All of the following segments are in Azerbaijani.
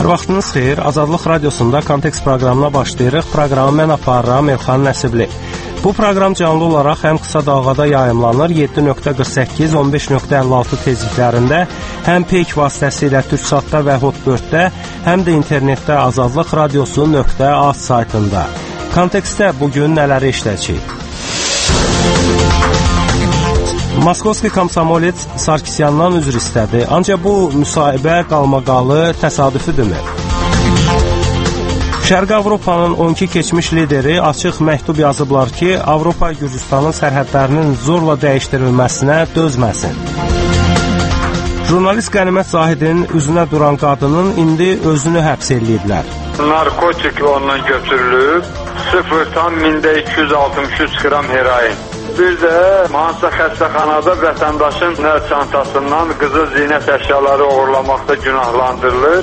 Vaxtınız xeyir, Azadlıq Radiosunda Kontekst proqramına başlayırıq. Proqramı mən aparıram, Elxan Nəsibli. Bu proqram canlı olaraq həm qısa dalğada yayımlanır, 7.48, 15.56 tezliklərində, həm peyk vasitəsilə Türksatda və Hotbird-də, həm də internetdə Azadlıq Radiosu.az saytında. Kontekstdə bugün nələri işləyəcəyik? Moskovski komsomolets Sarkisyandan üzr istədi. Ancaq bu müsahibə qalmaqalı təsadüfüdürmü? Şərqi Avropanın 12 keçmiş lideri açıq məktub yazıblar ki, Avropa Gürcüstanın sərhədlərinin zorla dəyişdirilməsinə dözməsin. Jurnalist Qənimət Zahidin üzünə duran qadının indi özünü həbs eləyiblər. Narkotik ondan götürülüb, 0,263 qram heroin. Bir də hansısa xəstəxanada vətəndaşın çantasından qızıl zinət əşyaları uğurlamaqda günahlandırılır.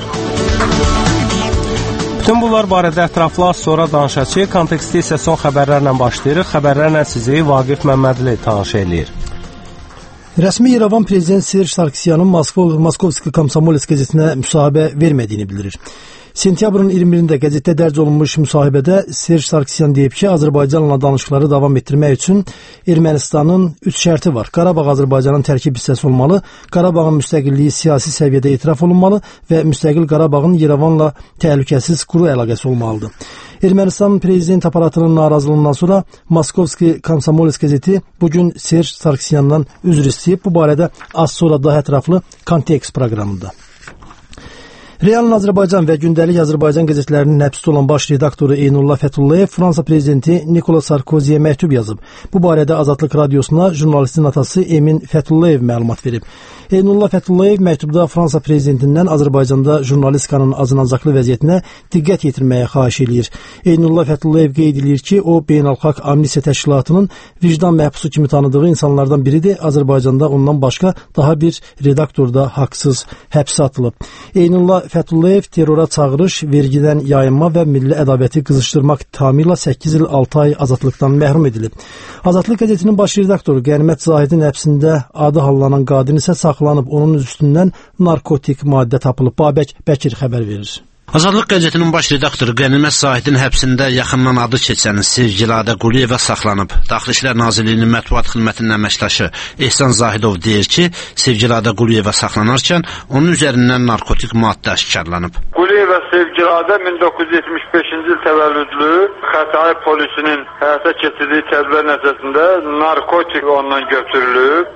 Bütün bunlar barədə ətraflı az sonra danışacağıq. Kontekstdə isə son xəbərlərlə başlayırıq. Xəbərlərlə sizi Vaqif Məmmədli tanış eləyir. Rəsmi İrəvan prezident Serj Sarkisyanın Moskovski Komsomolets qəzetinə müsahibə vermədiyini bildirir. Sentyabrın 21-də qəzetdə dərc olunmuş müsahibədə Serj Sarkisyan deyib ki, Azərbaycanla danışıqları davam etdirmək üçün Ermənistanın 3 şərti var. Qarabağ Azərbaycanın tərkib hissəsi olmalı, Qarabağın müstəqilliyi siyasi səviyyədə etiraf olunmalı və müstəqil Qarabağın İrəvanla təhlükəsiz quru əlaqəsi olmalıdır. Ermənistanın prezident aparatının narazılığından sonra Moskovski Komsomolets qəzeti bugün Serj Sarkisyandan üzr istəyib. Bu barədə az sonra daha ətraflı Kontekst proqramında. Realın Azərbaycan və Gündəlik Azərbaycan qəzetlərinin həbsdə olan baş redaktoru Eynullah Fəthullayev Fransa prezidenti Nikolas Sarkoziyə məktub yazıb. Bu barədə Azadlıq Radiosuna jurnalistin atası Emin Fəthullayev məlumat verib. Eynullah Fəthullayev məktubda Fransa prezidentindən Azərbaycanda jurnalistikanın azınacaqlı vəziyyətinə diqqət yetirməyə xahiş eləyir. Eynullah Fəthullayev qeyd edir ki, o Beynəlxalq Amnistiya Təşkilatının vicdan məhbusu kimi tanıdığı insanlardan biridir. Azərbaycanda ondan başqa daha bir redaktor da haqsız həbsə atılıb. Eynullah Fəthullayev terrora çağırış, vergidən yayınma və milli ədavəti qızışdırmaq ittihamı ilə 8 il 6 ay azadlıqdan məhrum edilib. Azadlıq qəzetinin baş redaktoru Qənimət Zahidin həbsində adı hallanan qadın isə saxlanıb, onun üstündən narkotik maddə tapılıb. Babək Bəkir xəbər verir. Azadlıq qəzetinin baş redaktoru Qənimət Zahidin həbsində yaxından adı keçən Sevgiladə Quliyeva saxlanıb. Daxili İşlər Nazirliyinin mətbuat xidmətinin əməkdaşı Ehsan Zahidov deyir ki, Sevgiladə Quliyeva saxlanarkən onun üzərindən narkotik maddə aşkarlanıb. Quliyeva Sevgiladə 1975-ci il təvəllüdlü Xətai polisinin həyata keçirdiyi tədbirlər nəticəsində narkotik ondan götürülüb.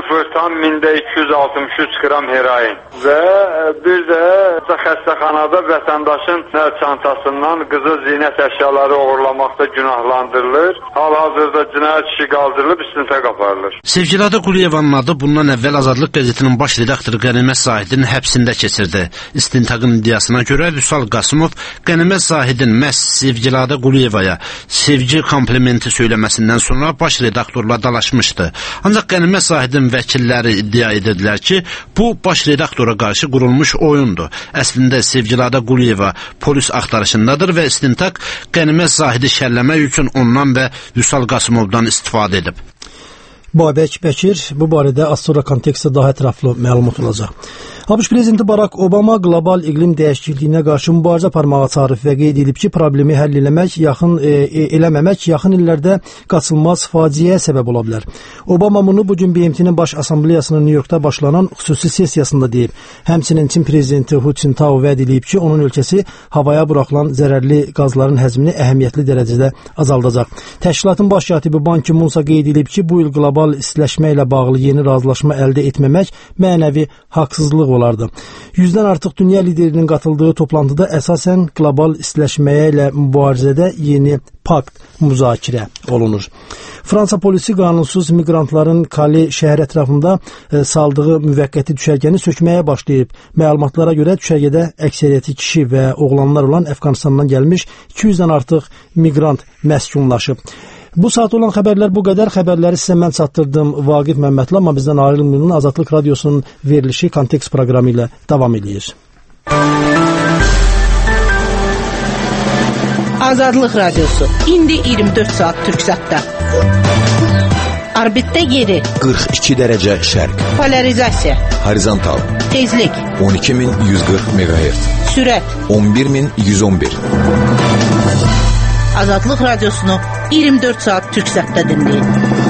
0,263 qram heroin və bir də xəstəxanada vətəndaşın çantasından qızıl zinət əşyaları uğurlamaqda günahlandırılır. Hal-hazırda cinayət işi qaldırılıb, istintaq aparılır. Sevgiladə Quliyevanın adı bundan əvvəl Azadlıq qəzetinin baş redaktoru Qənimət Zahidin həbsində keçirdi. İstintaqın iddiasına görə Vüsal Qasımov Qənimət Zahidin məhz Sevgiladə Quliyevaya sevgi komplimenti söyləməsindən sonra baş redaktorla dalaşmışdı. Ancaq Qənimət Zahidin vəkilləri iddia edirlər ki, bu baş redaktora qarşı qurulmuş oyundur. Əslində Sevgiladə Quliyeva polis axtarışındadır və istintaq Qənimət Zahidi şərləmək üçün ondan və Vüsal Qasımovdan istifadə edib. Babək Bəkir, bu barədə az sonra kontekstdə daha ətraflı məlumat olacaq. ABŞ prezidenti Barack Obama qlobal iqlim dəyişikliyinə qarşı mübarizə aparmağa çağırıb və qeyd edib ki, problemi həll eləməmək yaxın illərdə qaçılmaz faciəyə səbəb ola bilər. Obama bunu bugün BMT-nin baş assambleyasının New Yorkda başlanan xüsusi sessiyasında deyib. Həmçinin Çin prezidenti Hu Jintao vəd edib ki, onun ölkəsi havaya buraxılan zərərli qazların həzmini əhəmiyyətli dərəcədə azaldacaq. Təşkilatın baş katibi Ban Ki-moon qeyd edib ki, bu il qlobal istiləşmə ilə bağlı yeni razılaşma əldə etməmək mənəvi haqsızlıq olardı. 100-dən artıq dünya liderinin qatıldığı toplantıda əsasən qlobal istiləşməyə ilə mübarizədə yeni pakt müzakirə olunur. Fransa polisi qanunsuz miqrantların Kali şəhər ətrafında saldığı müvəqqəti düşərgəni sökməyə başlayıb. Məlumatlara görə düşərgədə əksəriyyəti kişi və oğlanlar olan Əfqanistandan gəlmiş 200-dən artıq miqrant məskunlaşıb. Bu saat olan xəbərlər bu qədər. Xəbərləri sizə mən çatdırdım Vaqif Məmmədli, amma bizdən ayrılmayın. Azadlıq Radiosunun verilişi Kontekst proqramı ilə davam edir. Azadlıq Radiosu indi 24 saat Türksatda. Orbitdə yeri 42 dərəcə şərq. Polarizasiya Horizontal tezlik 12140 MHz. Sürət 11111. Azadlıq Radiosunu 24 saat Türk səsdə dinləyin.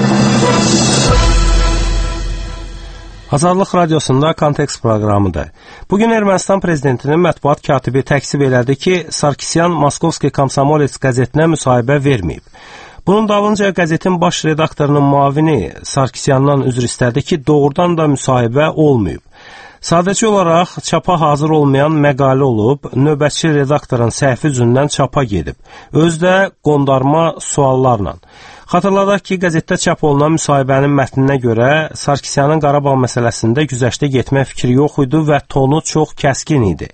Azadlıq Radiosunda Kontekst proqramıdır. Bugün Ermənistan prezidentinin mətbuat katibi təksib elədi ki, Sarkisyan Moskovski Komsomolets qəzetinə müsahibə verməyib. Bunun dalınca qəzetin baş redaktorunun müavini Sarkisyandan üzr istədi ki, doğrudan da müsahibə olmayıb. Sadəcə olaraq çapa hazır olmayan məqalə olub, növbətçi redaktorun səhvi üzündən çapa gedib. Özü də qondarma suallarla. Xatırladaq ki, qəzetdə çap olunan müsahibənin mətninə görə Sarkisyanın Qarabağ məsələsində güzəştə getmək fikri yox idi və tonu çox kəskin idi.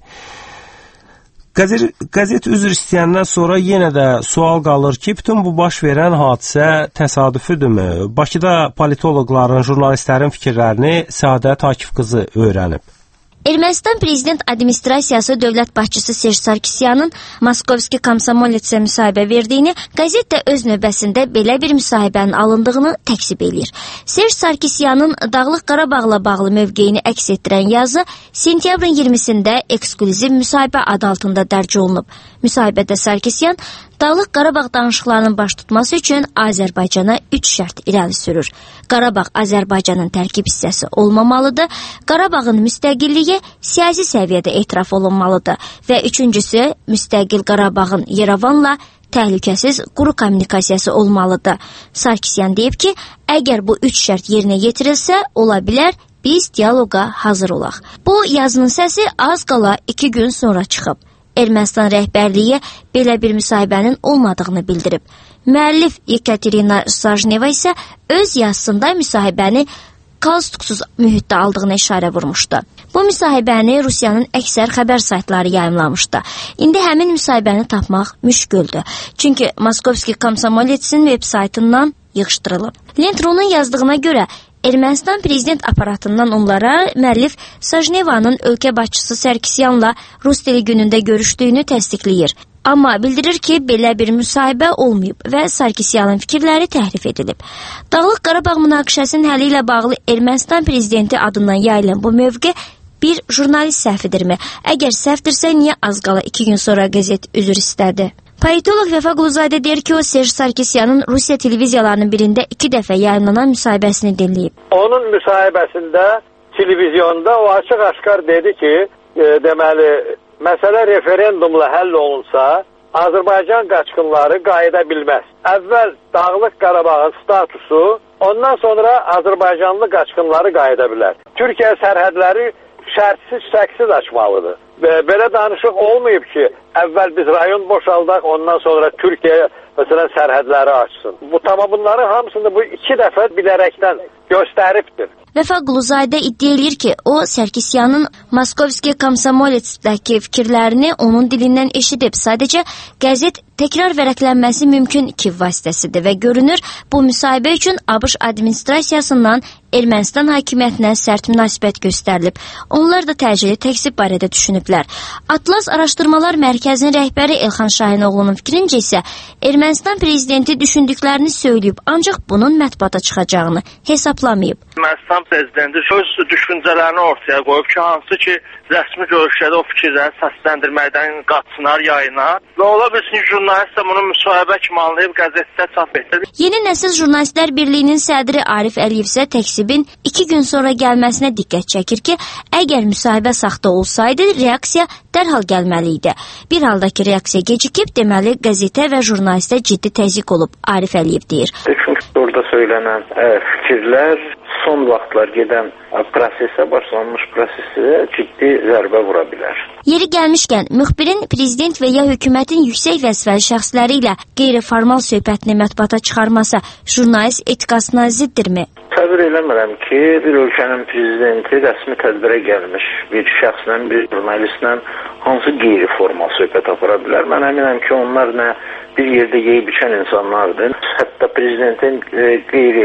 Qəzet üzr istəyəndən sonra yenə də sual qalır ki, bütün bu baş verən hadisə təsadüfüdürmü? Bakıda politoloqların, jurnalistlərin fikirlərini Səadət Akif qızı öyrənib. Ermənistan prezident administrasiyası dövlət başçısı Serj Sarkisyanın Moskovski Komsomoletsə müsahibə verdiyini, qəzet də öz növbəsində belə bir müsahibənin alındığını təksib eləyir. Serj Sarkisyanın Dağlıq Qarabağla bağlı mövqeyini əks etdirən yazı sentyabrın 20-sində eksklüziv müsahibə adı altında dərc olunub. Müsahibədə Sarkisyan Dağlıq Qarabağ danışıqlarının baş tutması üçün Azərbaycana 3 şərt irəli sürür. Qarabağ Azərbaycanın tərkib hissəsi olmamalıdır, Qarabağın müstəqilliyi siyasi səviyyədə etiraf olunmalıdır və üçüncüsü, müstəqil Qarabağın Yerevanla təhlükəsiz quru kommunikasiyası olmalıdır. Sarkisyan deyib ki, əgər bu 3 şərt yerinə yetirilsə, ola bilər biz diyaloqa hazır olaq. Bu yazının səsi az qala 2 gün sonra çıxıb. Ermənistan rəhbərliyi belə bir müsahibənin olmadığını bildirib. Müəllif Yekaterina Sajneva isə öz yazısında müsahibəni kalstuksuz mühitdə aldığına işarə vurmuşdu. Bu müsahibəni Rusiyanın əksər xəbər saytları yayımlamışdı. İndi həmin müsahibəni tapmaq müşküldür. Çünki Moskovski Komsomoletsin veb saytından yığışdırılıb. Lentronun yazdığına görə Ermənistan prezident aparatından onlara müəllif Sajnevanın ölkə başçısı Sarkisyanla Rus dili günündə görüşdüyünü təsdiqləyir. Amma bildirir ki, belə bir müsahibə olmayıb və Sarkisyanın fikirləri təhrif edilib. Dağlıq Qarabağ münaqişəsinin həli ilə bağlı Ermənistan prezidenti adından yayılan bu mövqe bir jurnalist səhvidirmi? Əgər səhvdirsə, niyə az qala 2 gün sonra qəzet üzr istədi? Politolog Vəfa Quluzadə deyir ki, o Serj Sarkisyanın Rusiya televiziyalarının birində 2 dəfə yayınlanan müsahibəsini dinləyib. Onun müsahibəsində televizyonda o açıq-aşkar dedi ki, deməli, məsələ referendumla həll olunsa, Azərbaycan qaçqınları qayıda bilməz. Əvvəl Dağlıq Qarabağın statusu, ondan sonra Azərbaycanlı qaçqınları qayıda bilər. Türkiyə sərhədləri şərtsiz, şəksiz açmalıdır. Belə danışıq olmayıb ki, əvvəl biz rayon boşaldaq, ondan sonra Türkiyə məsələn sərhədləri açsın. Bunların hamısını bu 2 dəfə bilərəkdən göstəribdir. Vəfa Quluzadə iddia edir ki, o Sarkisyanın Moskovski Komsomoletsdəki fikirlərini onun dilindən eşidib. Sadəcə qəzet təkrar vərəqlənməsi mümkün 2 vasitəsidir və görünür bu müsahibə üçün ABŞ administrasiyasından Ermənistan hakimiyyətinə sərt münasibət göstərilib. Onlar da təcili təksib barədə düşünüblər. Atlas Araşdırmalar Mərkəzinin rəhbəri Elxan Şahinoğlu'nun fikrincə isə Ermənistan prezidenti düşündüklərini söyləyib, ancaq bunun mətbuata çıxacağını hesablamayıb. Ermənistan prezidenti öz düşüncələrini ortaya qoyub ki, hansı ki rəsmi görüşlərdə o fikirləri səsləndirməkdən qaçsınlar yayına və ola bilsin jurnalist də bunu müsahibə kimi anlayıb qəzetdə çap etdir. Yeni Nəsil Jurnalistlər Birliyinin sədri Arif Əliyev isə təksibin 2 gün sonra gəlməsinə diqqət çəkir ki, əgər müsahibə saxta olsaydı, reaksiya dərhal gəlməli idi. Bir haldakı reaksiya gecikib, deməli qəzetə və jurnalistə ciddi təzyiq olub, Arif Əliyev deyir. Çünki orada söylənən fikirlər son vaxtlar gedən prosesə, başlanmış prosesə ciddi zərbə vura bilər. Yeri gəlmişkən, müxbirin prezident və ya hökumətin yüksək vəzifəli şəxsləri ilə qeyri-formal söhbətini mətbuata çıxarması jurnalist etikasına ziddirmi? Təsəvvür eləmirəm ki, bir ölkənin prezidenti rəsmi tədbirə gəlmiş bir şəxslə, bir jurnalistlə hansı qeyri-formal söhbət apara bilər. Mən əminəm ki, onlar nə bir yerdə yeyib içən insanlardır. Hətta prezidentin qeyri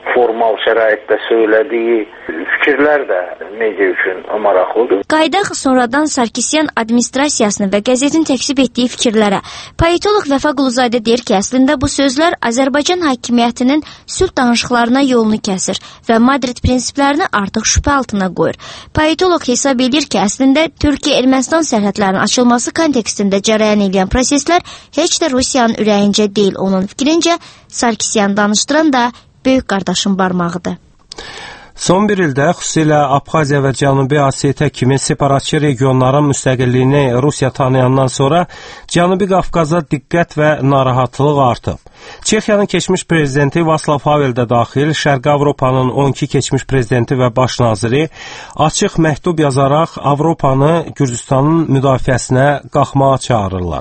formal şəraitdə söylədiyi fikirlər də media üçün maraqlıdır. Qaydaq sonradan Sarkisyan administrasiyasını və qəzetin təksib etdiyi fikirlərə. Politolog Vəfa Quluzadə deyir ki, əslində bu sözlər Azərbaycan hakimiyyətinin sülh danışıqlarına yolunu kəsir və Madrid prinsiplərini artıq şübhə altına qoyur. Politolog hesab edir ki, əslində Türkiyə-Ermənistan sərhədlərinin açılması kontekstində cərəyan edən proseslər heç də Rusiyanın ürəyincə deyil. Onun fikrincə Sarkisyan danışdıran da böyük qardaşın barmağıdır. Son bir ildə xüsusilə Abxaziya və Cənubi Osetiya kimi separatçı regionların müstəqilliyini Rusiya tanıyandan sonra Cənubi Qafqaza diqqət və narahatlıq artıb. Çexiyanın keçmiş prezidenti Václav Havel də daxil, Şərqi Avropanın 12 keçmiş prezidenti və baş naziri açıq məktub yazaraq Avropanı Gürcüstanın müdafiəsinə qalxmağa çağırırlar.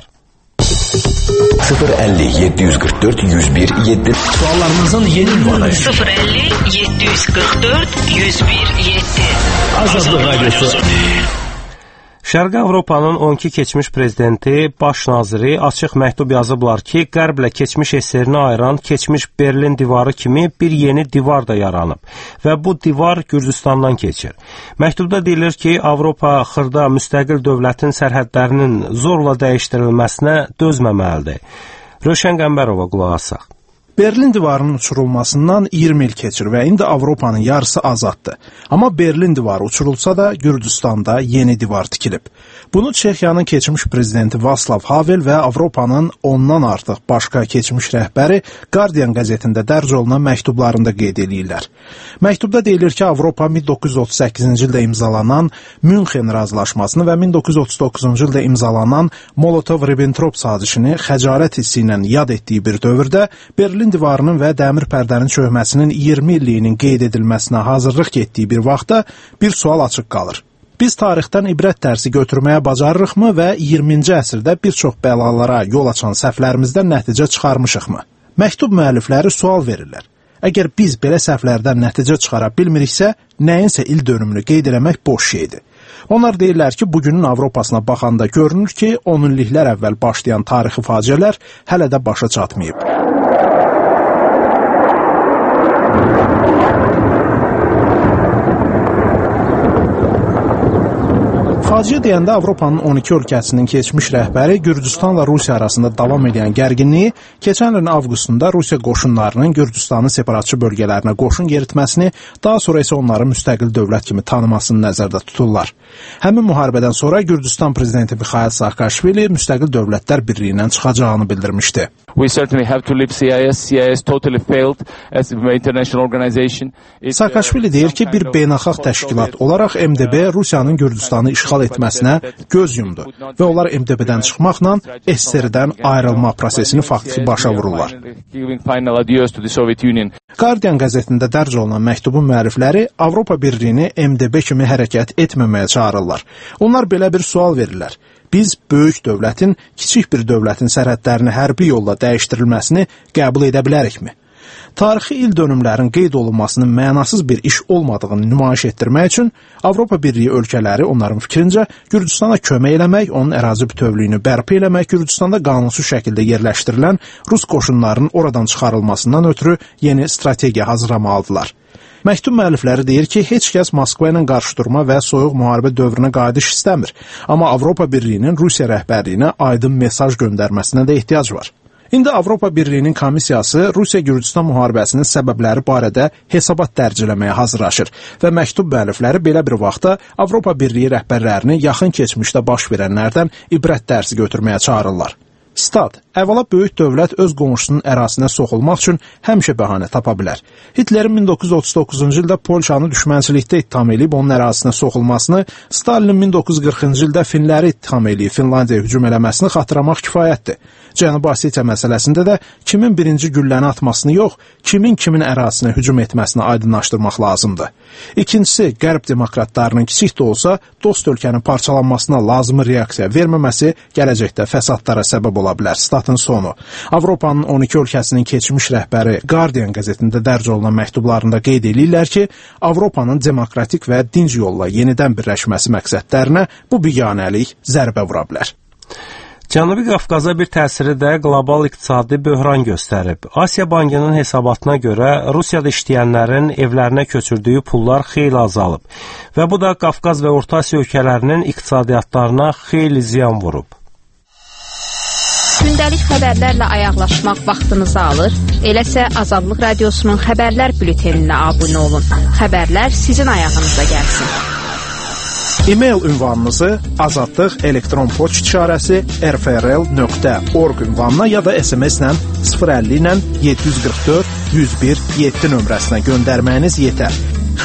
050 744 101 7 Suallarınızın yeni ünvanı 050 744 101 7 Azadlıq Radyosu. Şərqi Avropanın 12 keçmiş prezidenti, baş naziri açıq məktub yazıblar ki, Qərblə keçmiş SSR-ni ayıran keçmiş Berlin divarı kimi bir yeni divar da yaranıb və bu divar Gürcüstandan keçir. Məktubda deyilir ki, Avropa xırda müstəqil dövlətin sərhədlərinin zorla dəyişdirilməsinə dözməməlidir. Rövşən Qəmbərova qulaq asaq. Berlin divarının uçurulmasından 20 il keçir və indi Avropanın yarısı azaddır. Amma Berlin divarı uçurulsa da Gürcüstanda yeni divar tikilib. Bunu Çexiyanın keçmiş prezidenti Václav Havel və Avropanın ondan artıq başqa keçmiş rəhbəri Guardian qəzetində dərc olunan məktublarında qeyd edirlər. Məktubda deyilir ki, Avropa 1938-ci ildə imzalanan Münxen razılaşmasını və 1939-cu ildə imzalanan Molotov-Ribbentrop sazişini xəcalət hissi ilə yad etdiyi bir dövrdə Berlin divarının və dəmir pərdənin çökməsinin 20 illiyinin qeyd edilməsinə hazırlıq getdiyi bir vaxtda bir sual açıq qalır. Biz tarixdən ibrət dərsi götürməyə bacarırıqmı və 20-ci əsrdə bir çox bəlalara yol açan səhvlərimizdən nəticə çıxarmışıqmı? Məktub müəllifləri sual verirlər. Əgər biz belə səhvlərdən nəticə çıxara bilmiriksə, nəyinsə il dönümünü qeyd eləmək boş şeydir. Onlar deyirlər ki, bugünün Avropasına baxanda görünür ki, 10 illiklər əvvəl başlayan tarixi faciələr hələ də başa çatmayıb. Faciə deyəndə Avropanın 12 ölkəsinin keçmiş rəhbəri Gürcüstanla Rusiya arasında davam edən gərginliyi keçən ilin avqustunda Rusiya qoşunlarının Gürcüstanın separatçı bölgələrinə qoşun yeritməsini, daha sonra isə onları müstəqil dövlət kimi tanımasını nəzərdə tuturlar. Həmin müharibədən sonra Gürcüstan prezidenti Mikhail Saakashvili müstəqil dövlətlər birliyindən çıxacağını bildirmişdi. Saakashvili deyir ki, bir beynəlxalq təşkilat olaraq MDB Rusiyanın Gürcüstanı işğal etməsinə göz yumdu və onlar MDB-dən çıxmaqla SSR-dən ayrılma prosesini faktiki başa vururlar. Guardian qəzetində dərc olunan məktubun müəllifləri Avropa Birliyini MDB kimi hərəkət etməməyə çağırırlar. Onlar belə bir sual verirlər. Biz böyük dövlətin kiçik bir dövlətin sərhədlərini hərbi yolla dəyişdirilməsini qəbul edə bilərikmi? Tarixi il dönümlərin qeyd olunmasının mənasız bir iş olmadığını nümayiş etdirmək üçün Avropa Birliyi ölkələri onların fikrincə Gürcüstana kömək eləmək, onun ərazi bütövlüyünü bərpa eləmək, Gürcüstanda qanunsuz şəkildə yerləşdirilən Rus qoşunlarının oradan çıxarılmasından ötürü yeni strategiya hazırlamalıdırlar. Məktub müəllifləri deyir ki, heç kəs Moskva ilə qarşıdurma və soyuq müharibə dövrünə qayıdış istəmir, amma Avropa Birliyinin Rusiya rəhbərliyinə aydın mesaj göndərməsinə də ehtiyac var. İndi Avropa Birliyinin komissiyası Rusiya-Gürcüstan müharibəsinin səbəbləri barədə hesabat dərc eləməyə hazırlaşır və məktub müəllifləri belə bir vaxtda Avropa Birliyi rəhbərlərini yaxın keçmişdə baş verənlərdən ibrət dərsi götürməyə çağırırlar. Stat, əvvəla böyük dövlət öz qonşusunun ərazisinə soxulmaq üçün həmişə bəhanə tapa bilər. Hitlerin 1939-cu ildə Polşanı düşmənçilikdə ittiham edib onun ərazisinə soxulmasını, Stalinin 1940-cı ildə Finləri ittiham edib Finlandiyaya hücum eləməsini xatırlamaq kifayətdir. Cənubi Osetiya məsələsində də kimin birinci gülləni atmasını yox, kimin ərazisinə hücum etməsini aydınlaşdırmaq lazımdır. İkincisi, Qərb demokratlarının kiçik də olsa dost ölkənin parçalanmasına lazımi reaksiya verməməsi gələcəkdə fəsadlara səbəb ola bilər. Statın sonu. Avropanın 12 ölkəsinin keçmiş rəhbəri Guardian qəzetində dərc olunan məktublarında qeyd edirlər ki, Avropanın demokratik və dinc yolla yenidən birləşməsi məqsədlərinə bu biganəlik zərbə vura bilər. Cənubi Qafqaza bir təsiri də qlobal iqtisadi böhran göstərib. Asiya Bankının hesabatına görə Rusiyada işləyənlərin evlərinə köçürdüyü pullar xeyli azalıb və bu da Qafqaz və Orta Asiya ölkələrinin iqtisadiyyatlarına xeyli ziyan vurub. Gündəlik xəbərlərlə ayaqlaşmaq vaxtınızı alır. Eləsə Azadlıq Radiosunun xəbərlər bülteninə abunə olun. Xəbərlər sizin ayağınıza gəlsin. E-mail ünvanınızı azadlıq elektron poçt işarəsi rfrl.org ünvanına ya da SMS-lə 050 ilə 744 101 7 nömrəsinə göndərməyiniz yetər.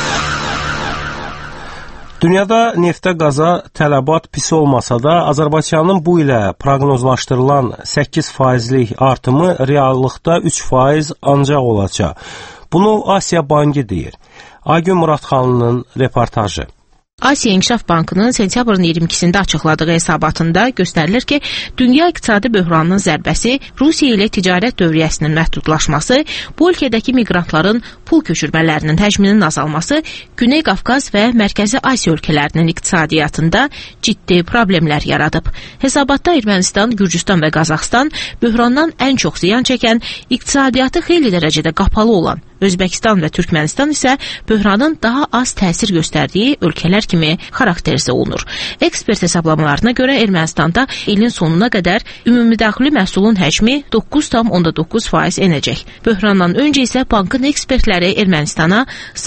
Dünyada neftə qaza tələbat pis olmasa da, Azərbaycanın bu ilə proqnozlaşdırılan 8%lik artımı reallıqda 3% ancaq olacaq. Bunu Asiya Bankı deyir. Aygün Muradxanlının reportajı. Asiya İnkişaf Bankının sentyabrın 22-sində açıqladığı hesabatında göstərilir ki, dünya iqtisadi böhranının zərbəsi, Rusiya ilə ticarət dövriyyəsinin məhdudlaşması, bu ölkədəki miqrantların pul köçürmələrinin həcminin azalması, Güney Qafqaz və Mərkəzi Asiya ölkələrinin iqtisadiyyatında ciddi problemlər yaradıb. Hesabatda Ermənistan, Gürcüstan və Qazaxstan böhrandan ən çox ziyan çəkən, iqtisadiyyatı xeyli dərəcədə qapalı olan, Özbəkistan və Türkmənistan isə böhranın daha az təsir göstərdiyi ölkələr kimi xarakterizə olunur. Ekspert hesablamalarına görə Ermənistanda ilin sonuna qədər ümumidaxili məhsulun həcmi 9,9% enəcək. Böhrandan öncə isə bankın ekspertləri Ermənistana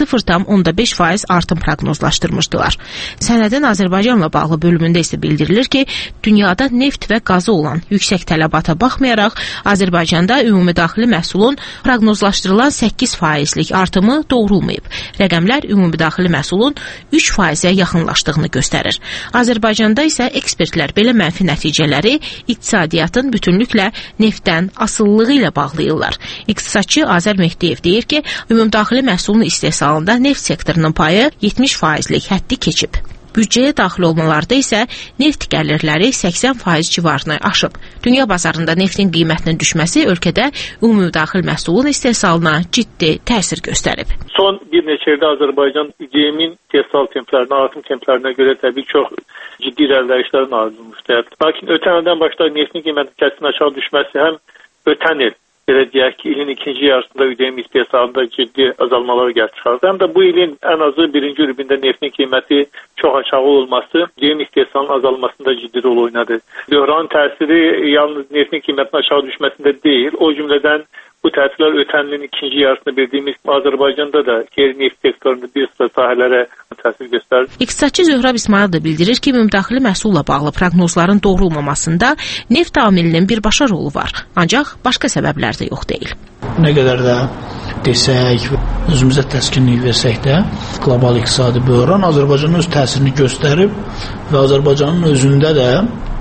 0,5% artım proqnozlaşdırmışdılar. Sənədin Azərbaycanla bağlı bölümündə isə bildirilir ki, dünyada neft və qazı olan yüksək tələbata baxmayaraq, Azərbaycanda ümumidaxili məhsulun proqnozlaşdırılan 8%lik artımı doğrulmayıb. Rəqəmlər ümumidaxili məhsulun 3%-ə yaxınlaşdığını göstərir. Azərbaycanda isə ekspertlər belə mənfi nəticələri iqtisadiyyatın bütünlüklə neftdən asılılığı ilə bağlayırlar. İqtisadçı Azər Mehdiyev deyir ki, ümumidaxili məhsulun istehsalında neft sektorunun payı 70%lik həddi keçib. Büdcəyə daxil olmalarda isə neft gəlirləri 80% civarını aşıb. Dünya bazarında neftin qiymətinin düşməsi ölkədə ümumidaxil məhsulun istehsalına ciddi təsir göstərib. Son bir neçə ildə Azərbaycan üdemin istehsal templərinə, artım templərinə görə təbii çox ciddi irəliləyişlərin arzulmuşdur. Lakin ötən ildən başlayaraq neftin qiymətinin kəskin aşağı düşməsi həm ötən il, belə deyək ki, ilin ikinci yarısında üdem istehsalında ciddi azalmalar çıxardı. Həm də bu ilin ən azı birinci rübündə neftin qiyməti çox aşağı olması üdem istehsalının azalmasında ciddi rol oynadı. Böhranın təsiri yalnız neftin qiymətinin aşağı düşməsində deyil, o cümlədən bu təsirlər ötən ilin ikinci yarısında bildiyimiz Azərbaycanda da qeyri-neft sektorunda bir sıra sahələrə təsir göstərir. İqtisadçı Zöhrab İsmail da bildirir ki, ümumdaxili məhsulla bağlı proqnozların doğrulmamasında neft amilinin birbaşa rolu var. Ancaq başqa səbəblər də yox deyil. Nə qədər də desək, özümüzə təskinlik versək də, qlobal iqtisadi böhran Azərbaycanın öz təsirini göstərib və Azərbaycanın özündə də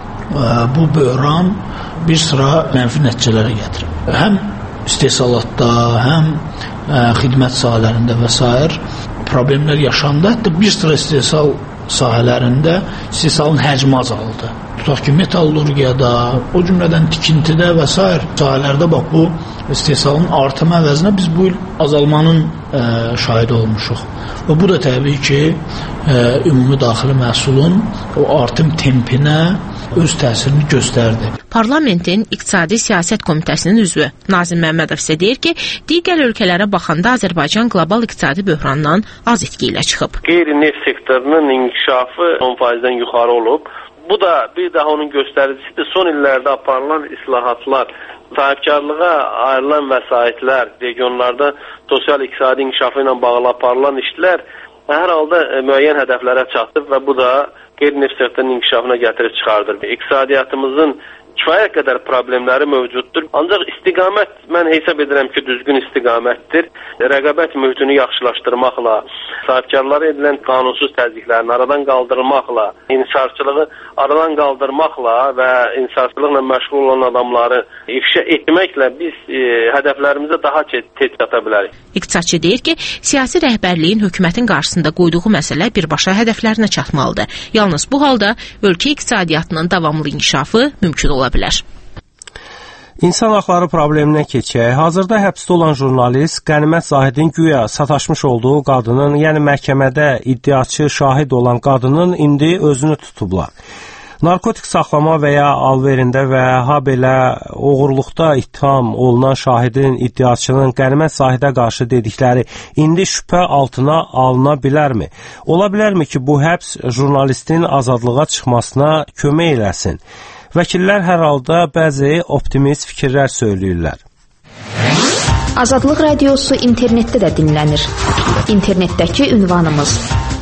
bu böhran bir sıra mənfi nəticələrə gətirib. Həm istehsalatda, həm xidmət sahələrində və s. problemlər yaşandı. Hətta bir sıra istehsal sahələrində istehsalın həcmi azaldı. Tutaq ki, metallurgiyada, o cümlədən tikintidə və s. sahələrdə bax, bu istehsalın artımı əvəzinə biz bu il azalmanın şahidi olmuşuq. Və bu da təbii ki, ümumi daxili məhsulun o artım tempinə öz təsirini göstərdi. Parlamentin İqtisadi Siyasət Komitəsinin üzvü Nazim Məmmədov isə deyir ki, digər ölkələrə baxanda Azərbaycan qlobal iqtisadi böhrandan az etki ilə çıxıb. Qeyri-neft sektorunun inkişafı 10%-dən yuxarı olub. Bu da bir daha onun göstəricisidir. Son illərdə aparılan islahatlar, sahibkarlığa ayrılan vəsaitlər, regionlarda sosial-iqtisadi inkişafı ilə bağlı aparılan işlər hər halda müəyyən hədəflərə çatıb və bu da qeyri-neft sektorunun inkişafına gətirib çıxardır. İqtisadiyyatımızın kifayət qədər problemləri mövcuddur. Ancaq istiqamət, mən hesab edirəm ki, düzgün istiqamətdir. Rəqabət mühitini yaxşılaşdırmaqla, sahibkarlara edilən qanunsuz təzyiqlərin aradan qaldırmaqla, inhisarçılığı aradan qaldırmaqla və inhisarçılıqla məşğul olan adamları ifşa etməklə biz hədəflərimizə daha tez çata bilərik. İqtisadçı deyir ki, siyasi rəhbərliyin hökumətin qarşısında qoyduğu məsələ birbaşa hədəflərinə çatmalıdır. Yalnız bu halda ölkə iqtisadiyyatının davamlı inkişafı mümkün ola bilər. İnsan haqları probleminə keçək. Hazırda həbsdə olan jurnalist Qənimət Zahidin güya sataşmış olduğu qadının, yəni məhkəmədə iddiaçı şahid olan qadının indi özünü tutublar. Narkotik saxlama və ya alverində və habelə oğurluqda ittiham olunan şahidin iddiaçının Qənimət Zahidə qarşı dedikləri indi şübhə altına alına bilərmi? Ola bilərmi ki, bu həbs jurnalistin azadlığa çıxmasına kömək eləsin? Vəkillər hər halda bəzi optimist fikirlər söyləyirlər. Azadlıq radiosu internetdə də dinlənir. İnternetdəki ünvanımız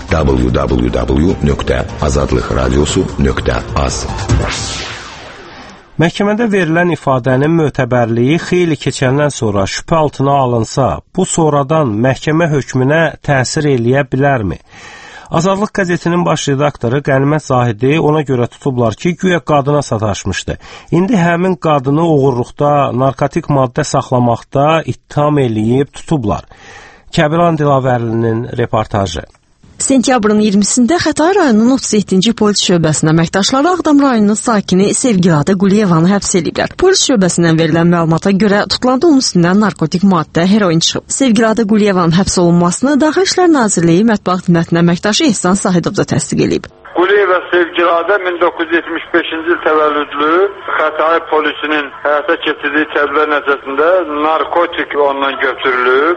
www.azadlıqradiosu.az. Məhkəmədə verilən ifadənin mötəbərliyi xeyli keçəndən sonra şübhə altına alınsa, bu sonradan məhkəmə hökmünə təsir eləyə bilərmi? Azadlıq qəzetinin baş redaktoru Qənimət Zahidi ona görə tutublar ki, güya qadına sataşmışdı. İndi həmin qadını oğurluqda, narkotik maddə saxlamaqda ittiham eləyib tutublar. Kəbiran Dilavərlinin reportajı. Sentyabrın 20-sində Xətai rayonunun 37-ci polis şöbəsinə əməkdaşları Ağdam rayonunun sakini Sevgiladə Quliyevanı həbs ediblər. Polis şöbəsindən verilən məlumata görə tutulanda onun üstündən narkotik maddə heroin çıxıb. Sevgiladə Quliyevanın həbs olunmasını Daxili İşlər Nazirliyi mətbuat xidmətinin əməkdaşı İhsan Sahidov da təsdiq edib. Quliyeva Sevgiladə 1975-ci il təvəllüdlü Xətai polisinin həyata keçirdiyi tədbirlər nəticəsində narkotik ondan götürülüb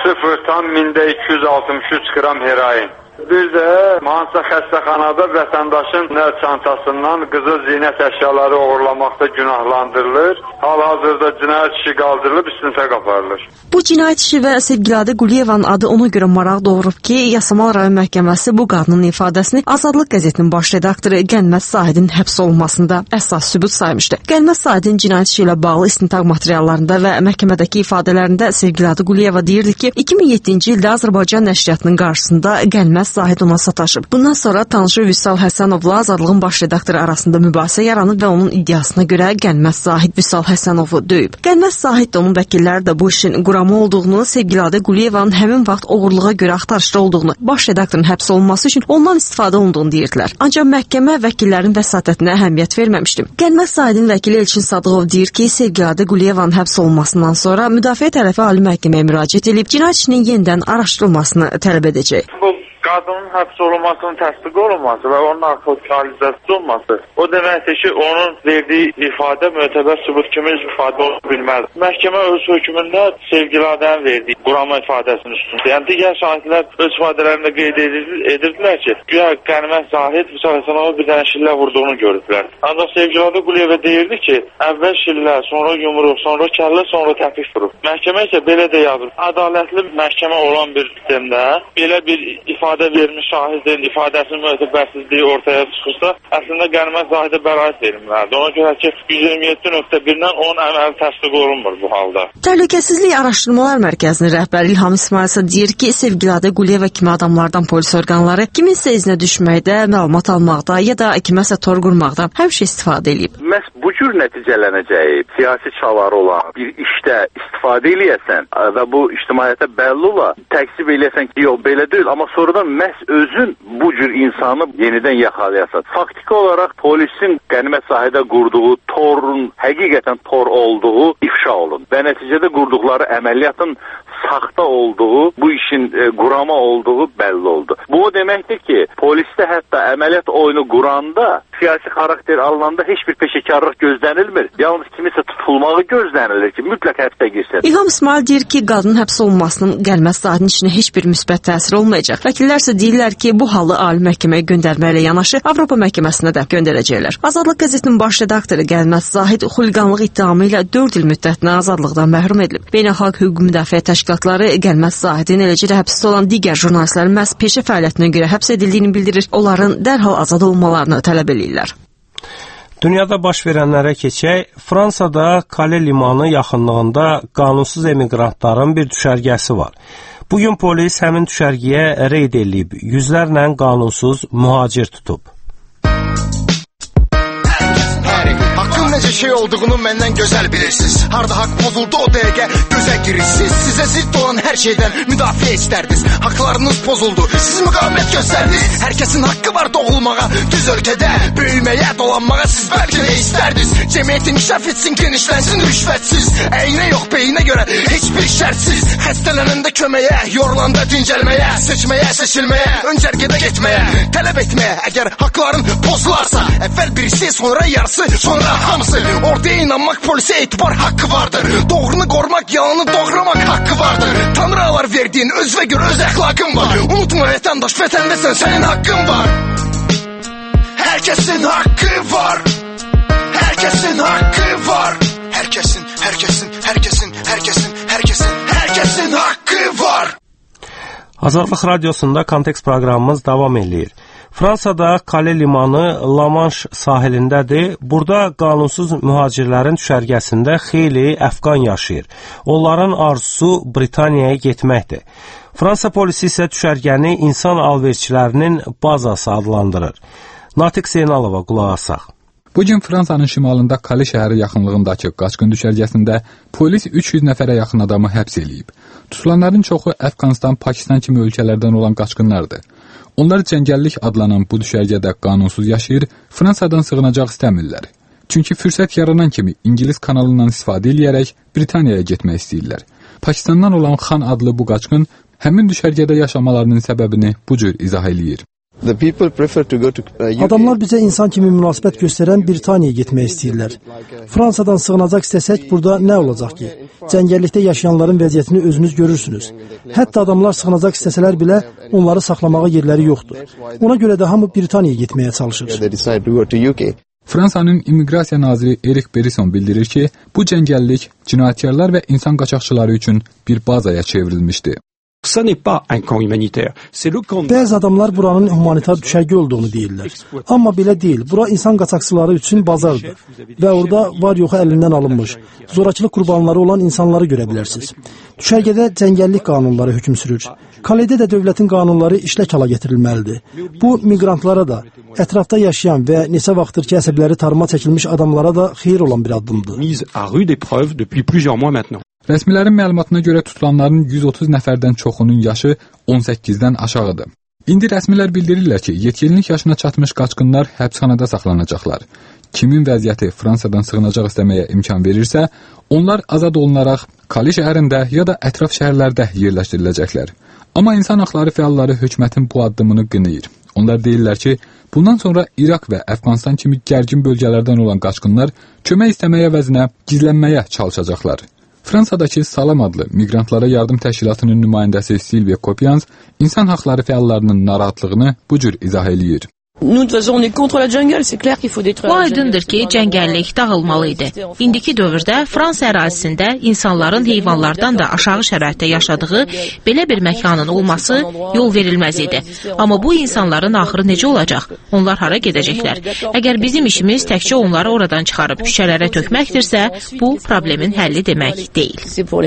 0,263 qram heroin. Bir də hansısa xəstəxanada vətəndaşın nəl çantasından qızıl zinət əşyaları oğurlamaqda günahlandırılır. Hal-hazırda cinayət işi qaldırılıb istintaqa aparılır. Bu cinayət işi və Sevgiladə Quliyevanın adı ona görə maraq doğurub ki, Yasamal rayon məhkəməsi bu qadının ifadəsini Azadlıq qəzetinin baş redaktoru Qənimət Zahidin həbs olunmasında əsas sübut saymışdı. Qənimət Zahidin cinayət işi ilə bağlı istintaq materiallarında və məhkəmədəki ifadələrində Sevgiladə Quliyeva deyirdi ki, 2007-ci ildə Azərbaycan nəşriyyatının qarşısında Qənimət Zahid ona sataşıb. Bundan sonra tanışı Vüsal Həsənovla Azadlığın baş redaktoru arasında mübahisə yaranıb və onun iddiasına görə Qənimət Zahid Vüsal Həsənovu döyüb. Qənimət Zahid də onun vəkilləri də bu işin quramı olduğunu, Sevgiladə Quliyevanın həmin vaxt oğurluğa görə axtarışda olduğunu, baş redaktorun həbs olunması üçün ondan istifadə olunduğunu deyirdilər. Ancaq məhkəmə vəkillərin vəsatətinə əhəmiyyət verməmişdi. Qənimət Zahidin vəkili Elçin Sadıqov deyir ki, Sevgiladə Quliyevanın həbs olunmasından sonra müdafiə tərəfi ali məhkəməyə müraciət edib cinayət işinin yenidən araşdırılmasını tələb edəcək. Qadının həbs olunmasının təsdiq olunması və onun narkotikalizasiya olması o deməkdir ki, onun verdiyi ifadə mötəbər sübut kimi ifadə ola bilməz. Məhkəmə öz hökmündə Sevgiladənin verdiyi qurama ifadəsinin üstündə. Yəni digər şahidlər öz ifadələrində qeyd edirdilər ki, güya Qənimət Zahid Vüsal Həsənovun bir dənə şillə vurduğunu görüblər. Ancaq Sevgiladə Quliyeva deyirdi ki, əvvəl şillə, sonra yumruq, sonra kəllə, sonra təpik vurub. Məhkəmə isə belə də yazır. Ədalətli məhkəmə olan bir sistemdə belə bir ifadə vermiş şahidin ifadəsinin mötəbərsizliyi ortaya çıxırsa, əslində Qənimət Zahidə bəraət verilməlidir. Ona görə ki, 127.1-dən onun əməli təsdiq olunmur bu halda. Təhlükəsizlik Araşdırmalar Mərkəzinin rəhbəri İlham İsmail isə deyir ki, Sevgiladə Quliyeva kimi adamlardan polis orqanları kiminsə izinə düşməkdə, məlumat almaqda ya da kiməsə tor qurmaqda həmişə istifadə edib. Məhz bu cür nəticələnəcəyi siyasi çaları olan bir işdə istifadə eləyəsən və bu ictimaiyyətə bəlli ola, təksib eləyəsən ki, yox belə deyil, amma sonradan məhz özün bu cür insanı yenidən yaxalayasan. Faktiki olaraq polisin Qənimət Zahidə qurduğu torun həqiqətən tor olduğu ifşa olundu. Və nəticədə qurduqları əməliyyatın saxta olduğu, bu işin qurama olduğu bəlli oldu. Bu o deməkdir ki, polisdə hətta əməliyyat oyunu quranda, siyasi xarakter alınanda heç bir peşəkarlıq gözlənilmir. Yalnız kimisə tutulmağı gözlənilir ki, mütləq həbsə girsin. İlham İsmail deyir ki, qadının həbs olunmasının Qənimət Zahidin işinə heç bir müsbət təsir olmayacaq. Vəkillər isə deyirlər ki, bu halı ali məhkəməyə göndərməklə yanaşı Avropa məhkəməsinə də göndərəcəklər. Azadlıq qəzetinin baş redaktoru Qənimət Zahid xuliqanlıq ittihamı ilə 4 il müddətinə azadlıqdan məhrum edilib. Beynəlxalq hüquq müdafiə təşkilatları Qənimət Zahidin, eləcə də həbsdə olan digər jurnalistlərin məhz peşə fəaliyyətinə görə həbs edildiyini bildirir. Onların dərhal azad olmalarını tələb edirlər. Dünyada baş verənlərə keçək. Fransada Kale limanı yaxınlığında qanunsuz emigrantların bir düşərgəsi var. Bugün polis həmin düşərgəyə reyd edib, yüzlərlə qanunsuz mühacir tutub. Hakkım ve Necə şey olduğunu məndən gözəl bilirsiniz. Harda haqq pozuldu o dəqiqə gözə girirsiniz. Sizə zidd olan hər şeydən müdafiə istərdiniz. Haqlarınız pozuldu, siz müqavimət göstərdiniz. Hər kəsin haqqı var doğulmağa, düz ölkədə böyüməyə, dolanmağa siz bəlkə də istərdiniz. Cəmiyyət inkişaf etsin, genişlənsin rüşvətsiz. Əyinə yox, beyinə görə heç bir şərtsiz. Xəstələnəndə köməyə, yorulanda dincəlməyə, seçməyə, seçilməyə, öncərgədə getməyə, tələb etməyə. Əgər haqların pozularsa, əvvəl birisi, sonra yarısı, sonra hamısı. Orduya inanmaq, polisə etibar haqqı vardır. Doğrunu qorumaq, yalanı doğramaq haqqı vardır. Tanrı alar verdiyin özvə görə öz əxlaqın var. Unutma vətəndaş, vətəndəsən, sənin haqqın var. Hər kəsin haqqı var. Hər kəsin haqqı var. Hər kəsin haqqı var. Azadlıq Radiosunda Kontekst proqramımız davam edir. Fransada Kale limanı La Manche sahilindədir. Burada qanunsuz mühacirlərin düşərgəsində xeyli əfqan yaşayır. Onların arzusu Britaniyaya getməkdir. Fransa polisi isə düşərgəni insan alverçilərinin bazası adlandırır. Natiq Zeynalova qulaq asaq. Bugün Fransanın şimalında Kale şəhəri yaxınlığındakı qaçqın düşərgəsində polis 300 nəfərə yaxın adamı həbs eləyib. Tutulanların çoxu Əfqanistan, Pakistan kimi ölkələrdən olan qaçqınlardır. Onlar cəngəllik adlanan bu düşərgədə qanunsuz yaşayır, Fransadan sığınacaq istəmirlər. Çünki fürsət yaranan kimi İngilis kanalından istifadə edərək Britaniyaya getmək istəyirlər. Pakistandan olan Xan adlı bu qaçqın həmin düşərgədə yaşamalarının səbəbini bu cür izah eləyir. Adamlar bizə insan kimi münasibət göstərən Britaniyaya getmək istəyirlər. Fransadan sığınacaq istəsək burada nə olacaq ki? Cəngəllikdə yaşayanların vəziyyətini özünüz görürsünüz. Hətta adamlar sığınacaq istəsələr belə onları saxlamağa yerləri yoxdur. Ona görə də hamı Britaniyaya getməyə çalışır. Fransanın İmmiqrasiya naziri Erik Berison bildirir ki, bu cəngəllik cinayətkarlar və insan qaçaqçıları üçün bir bazaya çevrilmişdi. Bəzi adamlar buranın humanitar düşərgə olduğunu deyirlər. Amma belə deyil. Bura insan qaçaqçıları üçün bazardır. Və orada var-yoxu əlindən alınmış, zorakılıq qurbanları olan insanları görə bilərsiniz. Düşərgədə cəngəllik qanunları hökm sürür. Kaledə də dövlətin qanunları işlək hala gətirilməlidir. Bu, miqrantlara da, ətrafda yaşayan və neçə vaxtdır ki, əsəbləri tarıma çəkilmiş adamlara da xeyir olan bir addımdır. Rəsmilərin məlumatına görə tutulanların 130 nəfərdən çoxunun yaşı 18-dən aşağıdır. İndi rəsmilər bildirirlər ki, yetkinlik yaşına çatmış qaçqınlar həbsxanada saxlanacaqlar. Kimin vəziyyəti Fransadan sığınacaq istəməyə imkan verirsə, onlar azad olunaraq Kale şəhərində ya da ətraf şəhərlərdə yerləşdiriləcəklər. Amma insan haqları fəalları hökumətin bu addımını qınayır. Onlar deyirlər ki, bundan sonra İraq və Əfqanistan kimi gərgin bölgələrdən olan qaçqınlar kömək istəməyə əvəzinə gizlənməyə çalışacaqlar. Fransadakı Salam adlı miqrantlara yardım təşkilatının nümayəndəsi Silvia Kopians insan haqları fəallarının narahatlığını bu cür izah eləyir. Bu aydındır ki, cəngəllik dağılmalı idi. İndiki dövrdə Fransa ərazisində insanların heyvanlardan da aşağı şəraitdə yaşadığı belə bir məkanın olması yol verilməz idi. Amma bu insanların axırı necə olacaq? Onlar hara gedəcəklər? Əgər bizim işimiz təkcə onları oradan çıxarıb küçələrə tökməkdirsə, bu problemin həlli demək deyil.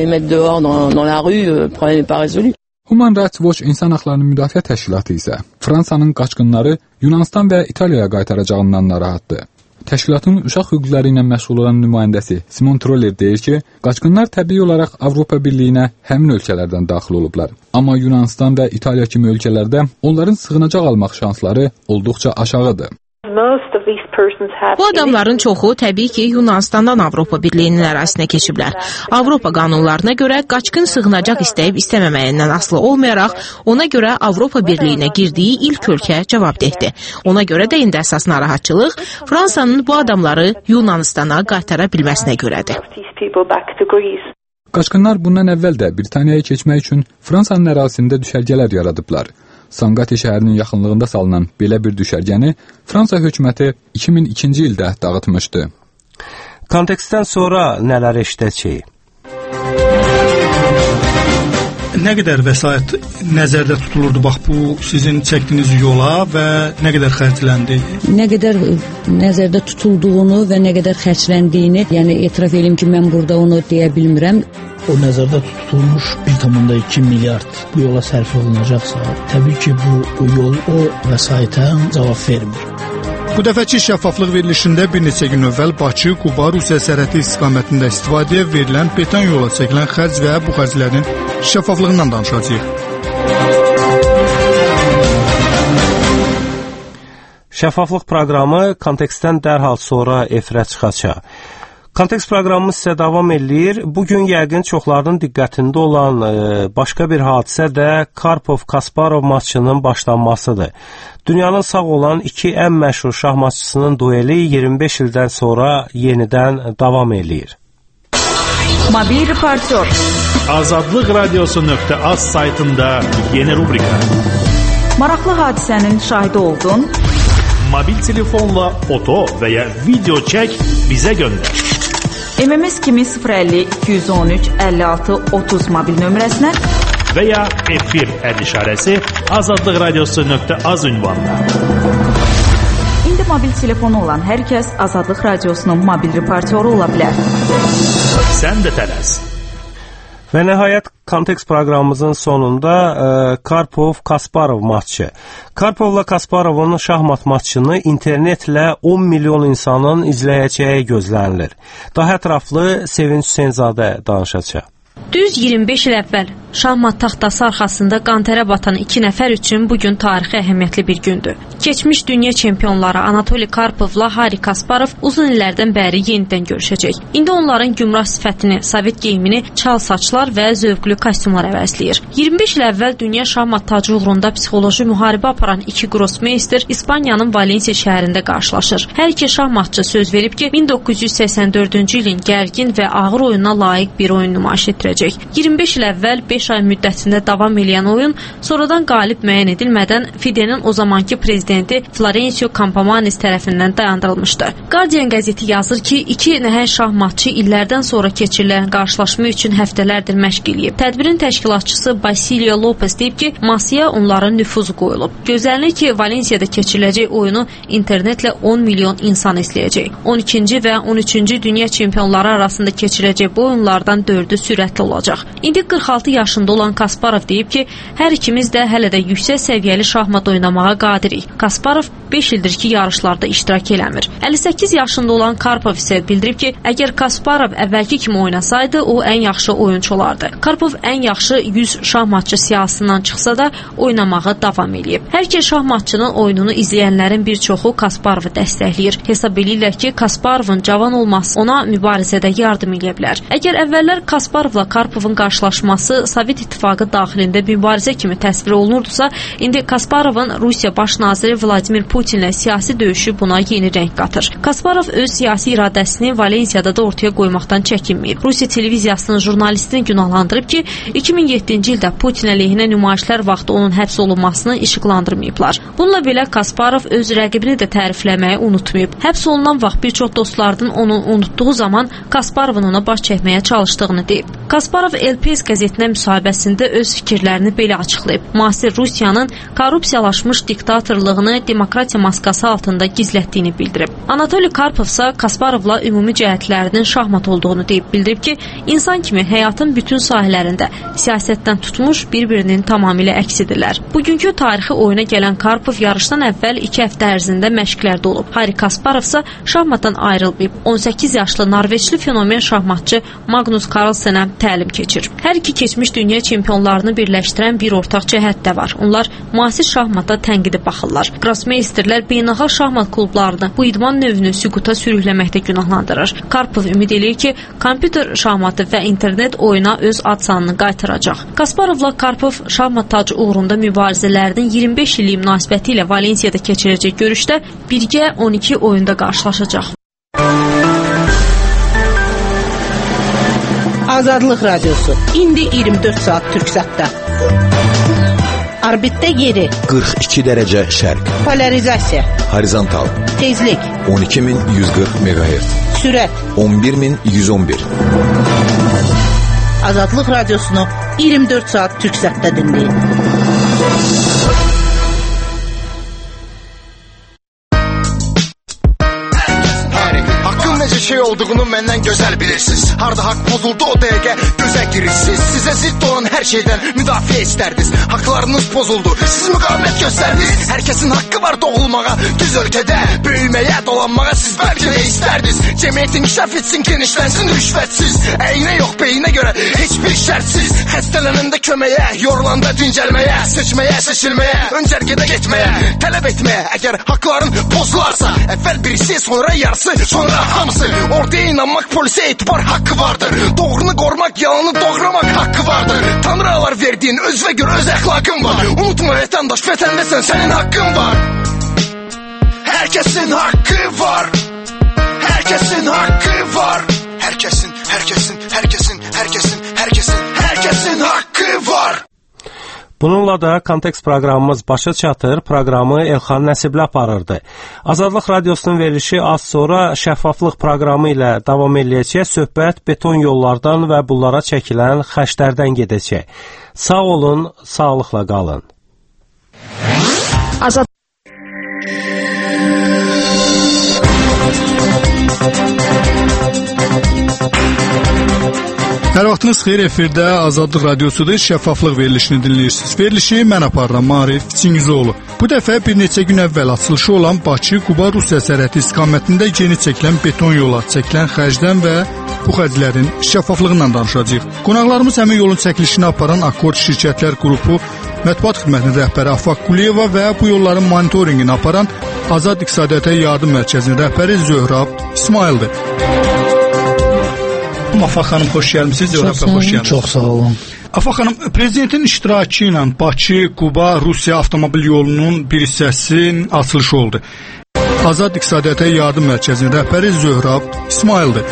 Human Rights Watch İnsan Haqlarının Müdafiə Təşkilatı isə Fransanın qaçqınları Yunanistan və İtaliyaya qaytaracağından narahatdır. Təşkilatın uşaq hüquqları ilə məşğul olan nümayəndəsi Simon Troller deyir ki, qaçqınlar təbii olaraq Avropa Birliyinə həmin ölkələrdən daxil olublar. Amma Yunanistan və İtaliya kimi ölkələrdə onların sığınacaq almaq şansları olduqca aşağıdır. Bu adamların çoxu təbii ki, Yunanistandan Avropa Birliyinin ərazisinə keçiblər. Avropa qanunlarına görə qaçqın sığınacaq istəyib istəməməyindən asılı olmayaraq, ona görə Avropa Birliyinə girdiyi ilk ölkə cavabdehdir. Ona görə də indi əsas narahatçılıq Fransanın bu adamları Yunanistana qaytara bilməsinə görədir. Qaçqınlar bundan əvvəl də Britaniyaya keçmək üçün Fransanın ərazisində düşərgələr yaradıblar. Sangati şəhərinin yaxınlığında salınan belə bir düşərgəni Fransa hökuməti 2002-ci ildə dağıtmışdı. Kontekstdən sonra nələr eşidəcəyik? Nə qədər vəsait nəzərdə tutulurdu bax bu sizin çəkdiyiniz yola və nə qədər xərcləndi? Nə qədər nəzərdə tutulduğunu və nə qədər xərcləndiyini, yəni etiraf edim ki, mən burada onu deyə bilmirəm. O nəzərdə tutulmuş 1,2 milyard bu yola sərf olunacaqsa, təbii ki, bu yol o vəsaitə cavab vermir. Bu dəfəki şəffaflıq verilişində bir neçə gün əvvəl Bakı, Quba, Rusiya sərhədi istiqamətində istifadəyə verilən beton yola çəkilən xərc və bu xərclərin şəffaflığından danışacağıq. Şəffaflıq proqramı kontekstdən dərhal sonra efirə çıxacaq. Kontekst proqramımız sizə davam eləyir. Bugün yəqin çoxlarının diqqətində olan başqa bir hadisə də Karpov-Kasparov maçının başlanmasıdır. Dünyanın sağ olan iki ən məşhur şahmatçısının dueli 25 ildən sonra yenidən davam eləyir. Mobil reportyor. Azadlıq Radiosu.az saytında yeni rubrika. Maraqlı hadisənin şahidi oldun. Mobil telefonla foto və ya video çək, bizə göndər. MMS kimi 050 213 56 30 mobil nömrəsinə və ya efir işarəsi Azadlıq Radiosu.az ünvanına. İndi mobil telefonu olan hər kəs Azadlıq Radiosunun mobil reportyoru ola bilər. Sən də tələs. Və nəhayət kontekst proqramımızın sonunda Karpov-Kasparov matçı. Karpovla Kasparovun şahmat matçını internetlə 10 milyon insanın izləyəcəyi gözlənilir. Daha ətraflı Sevinç Hüseynzadə danışacaq. Düz 25 il əvvəl şahmat taxtası arxasında qantərə batan iki nəfər üçün bugün tarixi əhəmiyyətli bir gündür. Keçmiş dünya çempionları Anatoli Karpovla Hari Kasparov uzun illərdən bəri yenidən görüşəcək. İndi onların gümrah sifətini, sovet geyimini çal saçlar və zövqlü kostyumlar əvəzləyir. 25 il əvvəl dünya şahmat tacı uğrunda psixoloji müharibə aparan iki grossmeister İspaniyanın Valensiya şəhərində qarşılaşır. Hər iki şahmatçı söz verib ki, 1984-cü ilin gərgin və ağır oyununa layiq bir oyun nümayiş etdirəcək. 25 il əvvəl 5 ay müddətində davam edən oyun sonradan qalib müəyyən edilmədən Fidenin o zamanki prezidenti Florencio Campomanes tərəfindən dayandırılmışdı. Guardian qəzeti yazır ki, iki nəhəng şahmatçı illərdən sonra keçirilən qarşılaşma üçün həftələrdir məşq eləyib. Tədbirin təşkilatçısı Basilio Lopez deyib ki, masaya onların nüfuzu qoyulub. Gözlənilir ki, Valensiyada keçiriləcək oyunu internetlə 10 milyon insan izləyəcək. 12-ci və 13-cü dünya çempionları arasında keçiriləcək bu oyunlardan 4-ü sürətli olacaq. İndi 46 yaşında olan Kasparov deyib ki, hər ikimiz də hələ də yüksək səviyyəli şahmat oynamağa qadirik. Kasparov 5 ildir ki, yarışlarda iştirak eləmir. 58 yaşında olan Karpov isə bildirib ki, əgər Kasparov əvvəlki kimi oynasaydı, o ən yaxşı oyunçu olardı. Karpov ən yaxşı 100 şahmatçı siyahısından çıxsa da oynamağa davam eləyib. Hər iki şahmatçının oyununu izləyənlərin bir çoxu Kasparovu dəstəkləyir. Hesab eləyirlər ki, Kasparovun cavan olması ona mübarizədə yardım edə bilər. Əgər əvvəllər Kasparovla Karpovun qarşılaşması Sovet İttifaqı daxilində mübarizə kimi təsvir olunurdusa, indi Kasparovun Rusiya baş naziri Vladimir Putinlə siyasi döyüşü buna yeni rəng qatır. Kasparov öz siyasi iradəsini Valensiyada da ortaya qoymaqdan çəkinməyib. Rusiya televiziyasının jurnalistini günahlandırıb ki, 2007-ci ildə Putin əleyhinə nümayişlər vaxtı onun həbs olunmasını işıqlandırmayıblar. Bununla belə Kasparov öz rəqibini də tərifləməyi unutmayıb. Həbs olunan vaxt bir çox dostlarının onu unutduğu zaman Kasparovun ona baş çəkməyə çalışdığını deyib. Kasparov El Pes qəzetinə müsahibəsində öz fikirlərini belə açıqlayıb. Müasir Rusiyanın korrupsiyalaşmış diktatorluğunu demokratiya maskası altında gizlətdiyini bildirib. Anatoli Karpov isə Kasparovla ümumi cəhətlərinin şahmat olduğunu deyib bildirib ki, insan kimi həyatın bütün sahələrində siyasətdən tutmuş bir-birinin tamamilə əksidirlər. Bugünkü tarixi oyuna gələn Karpov yarışdan əvvəl 2 həftə ərzində məşqlərdə olub. Hari Kasparov isə şahmatdan ayrılmayıb. 18 yaşlı Norveçli fenomen şahmatçı Magnus Carlsenə təlim keçir. Hər iki keçmiş dünya çempionlarını birləşdirən bir ortaq cəhət də var. Onlar müasir şahmata tənqidi baxırlar. Grossmeisterlər beynəlxalq şahmat klublarını bu idman növünü süquta sürükləməkdə günahlandırır. Karpov ümid eləyir ki, kompüter şahmatı və internet oyuna öz ad-sanını qaytaracaq. Kasparovla Karpov şahmat tacı uğrunda mübarizələrinin 25 illik münasibəti ilə Valensiyada keçiriləcək görüşdə birgə 12 oyunda qarşılaşacaq. Azadlıq Radiosu. İndi 24 saat Türksatda. Orbitdə yeri 42 dərəcə şərq. Polarizasiya. Horizontal. Tezlik 12140 MHz. Sürət 11111. Azadlıq Radiosunu 24 saat Türksatda dinləyin. şey olduğunu məndən gözəl bilirsiniz. Harda haqq pozuldu o dəqiqə gözə girirsiniz. Sizə zidd olan hər şeydən müdafiə istərdiniz. Haqlarınız pozuldu, siz müqavimət göstərdiniz. Hər kəsin haqqı var doğulmağa, düz ölkədə böyüməyə, dolanmağa siz bəlkə də istərdiniz. Cəmiyyət inkişaf etsin, genişlənsin rüşvətsiz. Əyinə yox, beyinə görə heç bir şərtsiz. Xəstələnəndə köməyə, yorulanda dincəlməyə, seçməyə, seçilməyə, öncərgədə getməyə, tələb etməyə. Əgər haqların pozularsa, əvvəl birisi, sonra yarısı, sonra hamısı. Orduya inanmaq, polisə etibar haqqı vardır. Doğrunu qorumaq, yalanı doğramaq haqqı vardır. Tanrılar verdiyin özünə görə öz əxlaqın var. Unutma vətəndaş, vətəndəsən, sənin haqqın var. Hər kəsin haqqı var. Hər kəsin haqqı var. Hər kəsin haqqı var. Bununla da Kontekst proqramımız başa çatır. Proqramı Elxan Nəsibli aparırdı. Azadlıq Radiosunun verilişi az sonra şəffaflıq proqramı ilə davam edəcək. Söhbət beton yollardan və bunlara çəkilən xərclərdən gedəcək. Sağ olun, sağlıqla qalın. Azad Hər vaxtınız xeyir, efirdə Azadlıq Radiosudur, şəffaflıq verilişini dinləyirsiniz. Verilişi mən aparıram, Arif Çingizoğlu. Bu dəfə bir neçə gün əvvəl açılışı olan Bakı-Quba-Rusiya sərhədi istiqamətində yeni çəkilən beton yola çəkilən xərcdən və bu xərclərin şəffaflığından danışacağıq. Qonaqlarımız həmin yolun çəkilişini aparan Akord Şirkətlər Qrupu Mətbuat Xidmətinin rəhbəri Afaq Quliyeva və bu yolların monitorinqini aparan Azad İqtisadiyyata Yardım Mərkəzinin rəhbəri Zöhrab İsmaildir. Afaq xanım, xoş gəlmisiniz. Çox sağ olun. Afaq xanım, prezidentin iştirakı ilə Bakı-Quba-Rusiya avtomobil yolunun bir hissəsinin açılışı oldu. Azad İqtisadiyyata Yardım Mərkəzinin rəhbəri Zöhrab İsmaildir.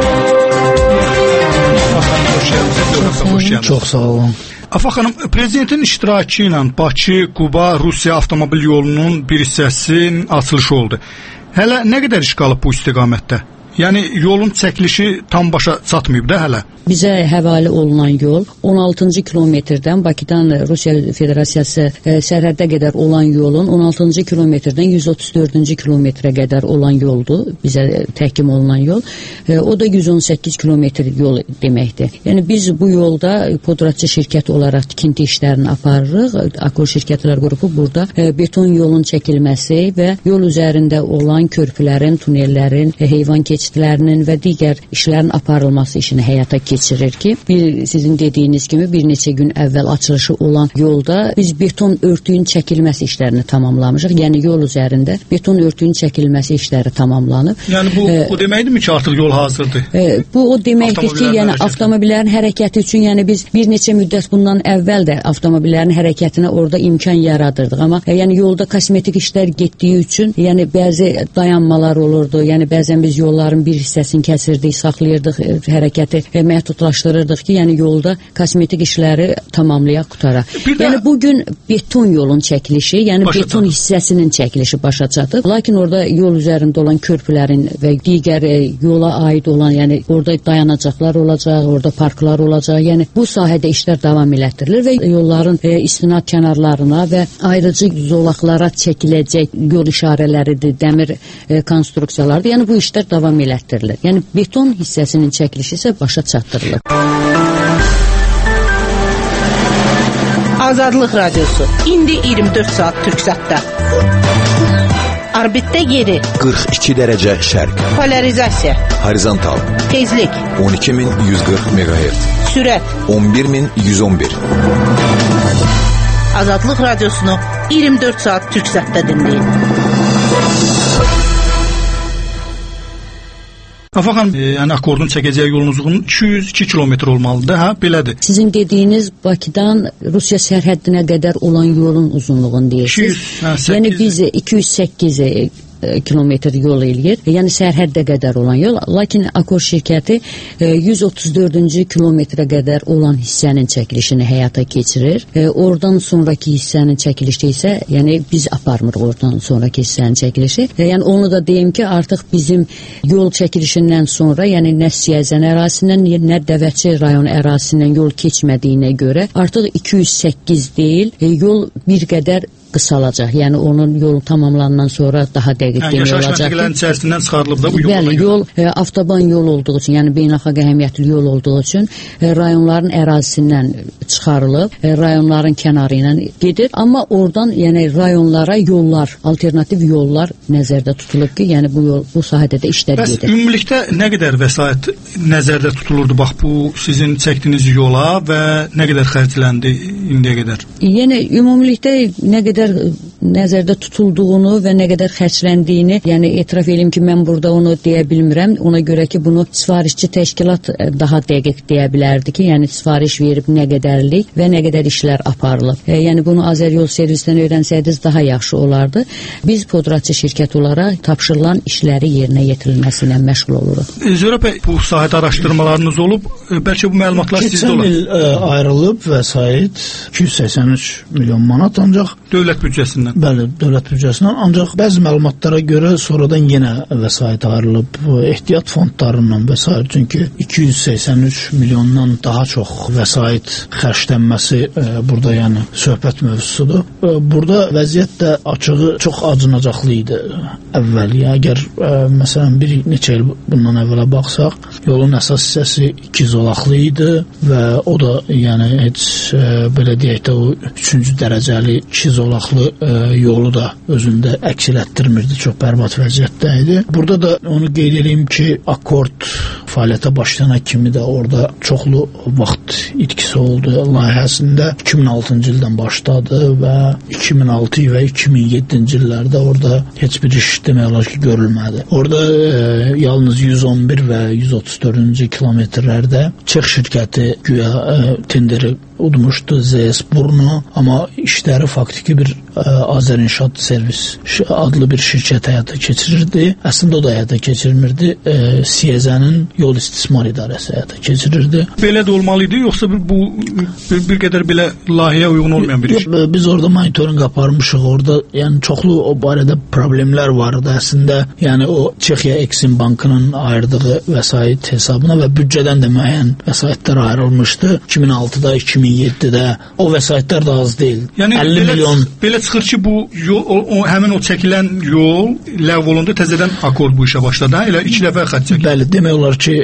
Çox sağ olun. Afaq xanım, prezidentin iştirakı ilə Bakı-Quba-Rusiya avtomobil yolunun bir hissəsinin açılışı oldu. Hələ nə qədər iş qalıb bu istiqamətdə? Yəni yolun çəkilişi tam başa çatmayıb da hələ. Bizə həvalə olunan yol 16-cı kilometrdən Bakıdan Rusiya Federasiyası sərhəddə qədər olan yolun 16-cı kilometrdən 134-cü kilometrə qədər olan yoldur. Bizə təhkim olunan yol. O da 118 kilometr yol deməkdir. Yəni biz bu yolda podratçı şirkət olaraq tikinti işlərini aparırıq. Akor Şirkətlər Qrupu burada beton yolun çəkilməsi və yol üzərində olan körpülərin, tunellərin, heyvan keçidlərinin və digər işlərin aparılması işini həyata keçirir ki, sizin dediyiniz kimi bir neçə gün əvvəl açılışı olan yolda biz beton örtüyün çəkilməsi işlərini tamamlamışıq. Yəni yol üzərində beton örtüyün çəkilməsi işləri tamamlanıb. Yəni bu deməkdirmi ki, artıq yol hazırdır? Bu o deməkdir ki, yəni avtomobillərin hərəkəti üçün, yəni biz bir neçə müddət bundan əvvəl də avtomobillərin hərəkətinə orada imkan yaradırdıq. Amma yəni yolda kosmetik işlər getdiyi üçün, yəni bəzi dayanmalar olurdu. Yəni bəzən biz yolların bir hissəsini kəsirdik, saxlayırdıq, hərəkəti məhdudlaşdırırdıq ki, yəni yolda kosmetik işləri tamamlayaq, qutaraq. Yəni bugün beton yolun çəkilişi, yəni beton hissəsinin çəkilişi başa çatıb. Lakin orada yol üzərində olan körpülərin və digər yola aid olan, yəni orada dayanacaqlar olacaq, orada parklar olacaq. Yəni bu sahədə işlər davam elətdirilir və yolların istinad kənarlarına və ayrıcı zolaqlara çəkiləcək yol işarələridir, dəmir konstruksiyalardır. Yəni bu işlər davam elətdirilir. Yəni beton hissəsinin çəkilişi isə başa çatdırılır. Azadlıq Radiosu. İndi 24 saat Türksatda. Orbitdə yeri 42 dərəcə şərq. Polarizasiya. Horizontal. Tezlik 12140 MHz. Sürət 11111. Azadlıq Radiosunu 24 saat Türksatda dinləyin. Afaq xanım, yəni akordun çəkəcəyi yolun uzunluğu 202 kilometr olmalıdır, hə? Belədir. Sizin dediyiniz Bakıdan Rusiya sərhəddinə qədər olan yolun uzunluğunu deyirsiniz. 208. Yəni biz 208 kilometr yol eləyir. Yəni sərhəddə qədər olan yol. Lakin Akor şirkəti 134-cü kilometrə qədər olan hissənin çəkilişini həyata keçirir. Oradan sonraki hissənin çəkilişi isə, yəni biz aparmırıq oradan sonraki hissənin çəkilişi. Yəni onu da deyim ki, artıq bizim yol çəkilişindən sonra, yəni nə Siyəzən ərazisindən, nə Dəvətçi rayon ərazisindən yol keçmədiyinə görə artıq 208 deyil, yol bir qədər qısalacaq. Yəni onun yolu tamamlanandan sonra daha dəqiq demək olacaq. Yaşayış məntəqələrinin içərisindən çıxarılıb da bu yol. Bəli, yol avtoban yol olduğu üçün, yəni beynəlxalq əhəmiyyətli yol olduğu üçün rayonların ərazisindən çıxarılıb, rayonların kənarı ilə gedir. Amma oradan yəni rayonlara yollar, alternativ yollar nəzərdə tutulub ki, yəni bu yol bu sahədə də işlər gedir. Bəs ümumilikdə nə qədər vəsait nəzərdə tutulurdu bax bu sizin çəkdiyiniz yola və nə qədər xərcləndi indiyə qədər? Yəni ümumilikdə nə qədər nəzərdə tutulduğunu və nə qədər xərcləndiyini, yəni etiraf edim ki, mən burada onu deyə bilmirəm. Ona görə ki, bunu sifarişçi təşkilat daha dəqiq deyə bilərdi ki, yəni sifariş verib nə qədərlik və nə qədər işlər aparılıb. Yəni bunu Azəryol servisindən öyrənsəydiniz daha yaxşı olardı. Biz podratçı şirkət olaraq tapşırılan işləri yerinə yetirilməsi ilə məşğul oluruq. Zöhrə bəy, bu sahədə araşdırmalarınız olub, bəlkə bu məlumatlar sizdə olar. Keçən il ayrılıb vəsait 283 milyon manat, ancaq dövlət büdcəsindən. Bəli, dövlət büdcəsindən, ancaq bəzi məlumatlara görə sonradan yenə vəsait ayrılıb ehtiyat fondlarından vəsait, çünki 283 milyondan daha çox vəsait xərclənməsi burada yəni söhbət mövzusudur. Burada vəziyyət də açığı çox acınacaqlı idi əvvəl. Əgər məsələn bir neçə il bundan əvvələ baxsaq, yolun əsas hissəsi 2 zolaqlı idi və o da yəni heç belə deyək də o 3-cü dərəcəli 2 zolaqlı yolu da özündə əks elətdirmirdi, çox bərbad vəziyyətdə idi. Burada da onu qeyd edeyim ki, Akord fəaliyyətə başlayana kimi də orada çoxlu vaxt itkisi oldu. Layihəsində 2006-cı ildən başladı və 2006 və 2007-ci illərdə orada heç bir iş demək olar ki, görülmədi. Orada yalnız 111 və 134-cü kilometrlərdə Çex şirkəti güya tenderi udmuşdu, ZS Burnu, amma işləri faktiki bir Azərinşaat Servis adlı bir şirkət həyata keçirirdi. Əslində o da həyata keçirmirdi. Siyezənin yol istismar idarəsi həyata keçirirdi. Belə də olmalı idi, yoxsa bu bir qədər belə layihəyə uyğun olmayan bir iş? Biz orada monitoring aparmışıq. Orada yəni çoxlu o barədə problemlər vardı əslində. Yəni o Çexiya Eksim Bankının ayırdığı vəsait hesabına və büdcədən də müəyyən vəsaitlər ayrılmışdı. 2006-da, 2007-də o vəsaitlər də az deyil. Yəni 50 milyon. Belə çıxır ki, bu yol, həmin o çəkilən yol ləğv olundu, təzədən Akord bu işə başladı. Elə 2 dəfə xətt çəkildi. Bəli, demək olar ki,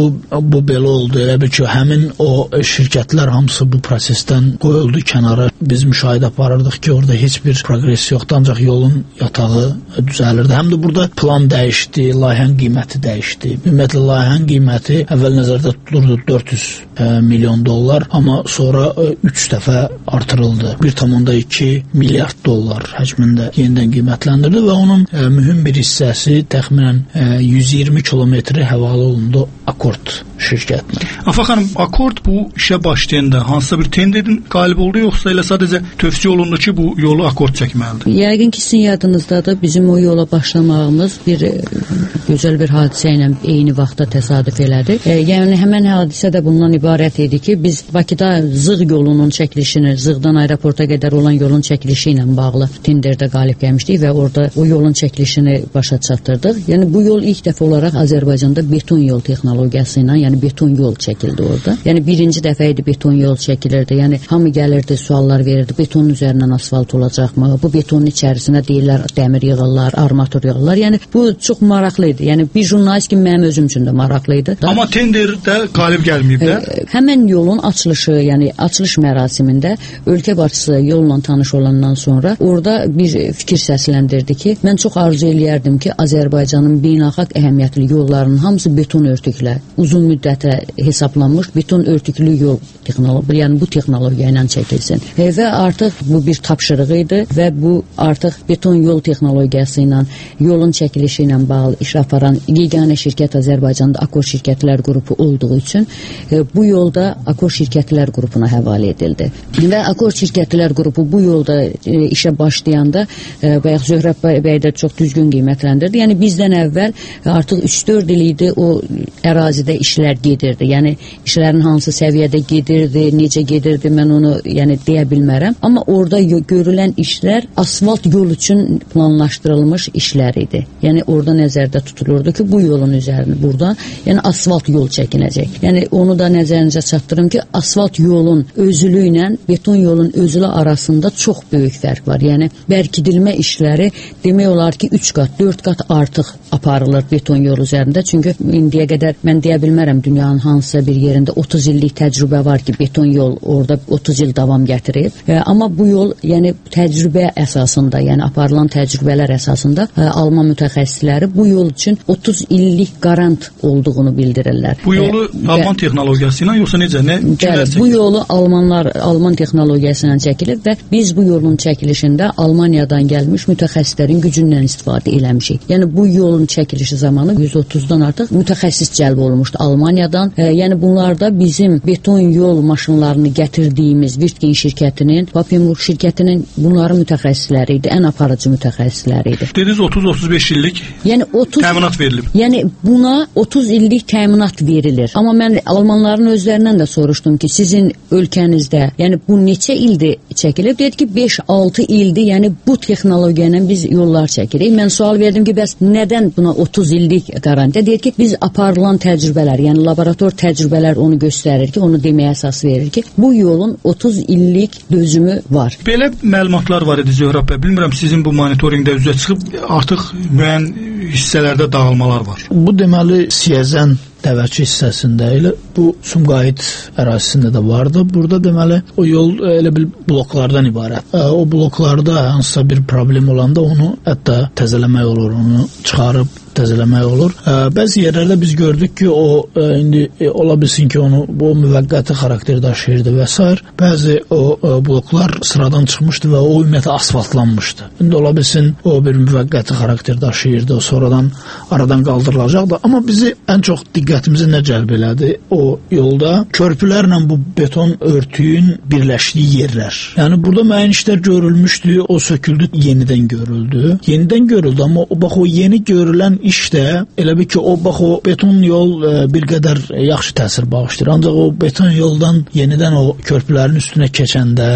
bu belə oldu. Elə bir ki, həmin o şirkətlər hamısı bu prosesdən qoyuldu kənara. Biz müşahidə aparırdıq ki, orada heç bir progres yoxdur, ancaq yolun yatağı düzəlirdi. Həm də burada plan dəyişdi, layihənin qiyməti dəyişdi. Ümumiyyətlə, layihənin qiyməti əvvəl nəzərdə tutulurdu 400 milyon dollar, amma sonra 3 dəfə artırıldı. 1,2 milyard dollar həcmində yenidən qiymətləndirildi və onun mühüm bir hissəsi təxminən 120 kilometri həvalə olundu Akord şirkətinə. Afa xanım, Akord bu işə başlayanda hansısa bir tenderin qalib oldu, yoxsa elə sadəcə tövsiyə olundu ki, bu yolu Akord çəkməlidir? Yəqin ki, sizin yadınızdadır, bizim o yola başlamağımız bir gözəl bir hadisə ilə eyni vaxtda təsadüf elədi. Yəni həmən hadisə də bundan ibarət idi ki, biz Bakıda Zığ yolunun çəkilişini, Zığdan aeroporta qədər olan yolun çəkilişi ilə bağlı tenderdə qalib gəlmişdik və orada o yolun çəkilişini başa çatdırdıq. Yəni bu yol ilk dəfə olaraq Azərbaycanda beton yol texnologiyası ilə, yəni beton yol çəkildi orada. Yəni birinci dəfə idi beton yol çəkilirdi. Yəni hamı gəlirdi, suallar verirdi. Betonun üzərindən asfalt olacaqmı? Bu betonun içərisinə deyirlər dəmir yığırlar, armatur yığırlar. Yəni bu çox maraqlı idi. Yəni bir jurnalist kimi mənim özüm üçün də maraqlı idi. Amma tenderdə qalib gəlməyib də. Həmin yolun açılışı, yəni açılış mərasimində ölkə başçısı yolla tanış olandan sonra orada bir fikir səsləndirdi ki, mən çox arzu eləyərdim ki, Azərbaycanın beynəlxalq əhəmiyyətli yollarının hamısı beton örtüklə, uzun müddətə hesablanmış beton örtüklü yol texnologiya, yəni bu texnologiya ilə çəkilsin. Və artıq bu bir tapşırıq idi və bu artıq beton yol texnologiyası ilə, yolun çəkilişi ilə bağlı iş aparan yeganə şirkət Azərbaycanda Akord şirkətlər qrupu olduğu üçün bu yolda Akord şirkətlər qrupuna həvalə edildi. Və Akord şirkətlər qrupu bu yolda işə başlayanda bayaq Zöhrə bəy də çox düzgün qiymətləndirdi. Yəni bizdən əvvəl artıq 3-4 il idi o ərazidə işlər gedirdi. Yəni işlərin hansı səviyyədə gedirdi, necə gedirdi, mən onu yəni deyə bilmərəm. Amma orada görülən işlər asfalt yol üçün planlaşdırılmış işlər idi. Yəni orada nəzərdə tutulurdu ki, bu yolun üzerine buradan yani asfalt yol çəkiləcək. Yəni onu da nəzərinizə çatdırım ki, asfalt yolun özülü ilə beton yolun özülü arasında çox böyük fərq var. Yəni bərkidilmə işləri demək olar ki 3 qat, 4 qat artıq aparılır beton yol üzərində. Çünki indiyə qədər mən deyə bilmərəm dünyanın hansısa bir yerində 30 illik təcrübə var ki, beton yol orada 30 il davam gətirib. Amma bu yol yəni təcrübə əsasında, yəni aparılan təcrübələr əsasında Alman mütəxəssisləri bu yol üçün 30 illik qarant olduğunu bildirirlər. Bu yolu Alman texnologiyası ilə yoxsa necə? Bu yolu Alman texnologiyası ilə çəkilir və biz bu yolun çəkilişində Almaniyadan gəlmiş mütəxəssislərin gücündən istifadə eləmişik. Yəni bu yolun çəkilişi zamanı 130-dan artıq mütəxəssis cəlb olunmuşdu Almaniyadan. Yəni bunlarda bizim beton yol maşınlarını gətirdiyimiz Wirtgen şirkətinin, Papenburg şirkətinin bunların mütəxəssisləri idi, ən aparıcı mütəxəssisləri idi. Dediniz 30-35 illik təminat verilib. Yəni buna 30 illik təminat verilir. Amma mən Almanların özlərindən də soruşdum ki, sizin ölkənizdə, yəni bu neçə ildir çəkilib? Dedi ki, 5-6 ildir, yəni bu texnologiya ilə biz yollar çəkirik. Mən sual verdim ki, bəs nədən buna 30 illik qarantiya? Deyir ki, biz aparılan təcrübələr, yəni laborator təcrübələr onu göstərir ki, onu deməyə əsas verir ki, bu yolun 30 illik dözümü var. Belə məlumatlar var idi Zöhrab bəy. Bilmirəm sizin bu monitorinqdə üzə çıxıb artıq müəyyən hissələrdə dağılmalar var. Bu deməli Siyəzən Dəvəçi hissəsində elə bu Sumqayıt ərazisində də vardı. Burada deməli o yol elə bir bloklardan ibarət. O bloklarda hansısa bir problem olanda onu hətta təzələmək olur, onu çıxarıb təzələmək olur. Bəzi yerlərdə biz gördük ki, o indi ola bilsin ki, onu bu müvəqqəti xarakter daşıyırdı və s. Bəzi o bloklar sıradan çıxmışdı və o ümumiyyətlə asfaltlanmışdı. İndi ola bilsin o bir müvəqqəti xarakter daşıyırdı, o sonradan aradan qaldırılacaqdı. Amma bizi ən çox diqqətimizi nə cəlb elədi? O yolda körpülərlə bu beton örtüyün birləşdiyi yerlər. Yəni burada müəyyən işlər görülmüşdü, o söküldü, yenidən görüldü. Yenidən görüldü, amma o yeni görülən işdə elə bir ki, o beton yol bir qədər yaxşı təsir bağışlayır. Ancaq o beton yoldan yenidən o körpülərin üstünə keçəndə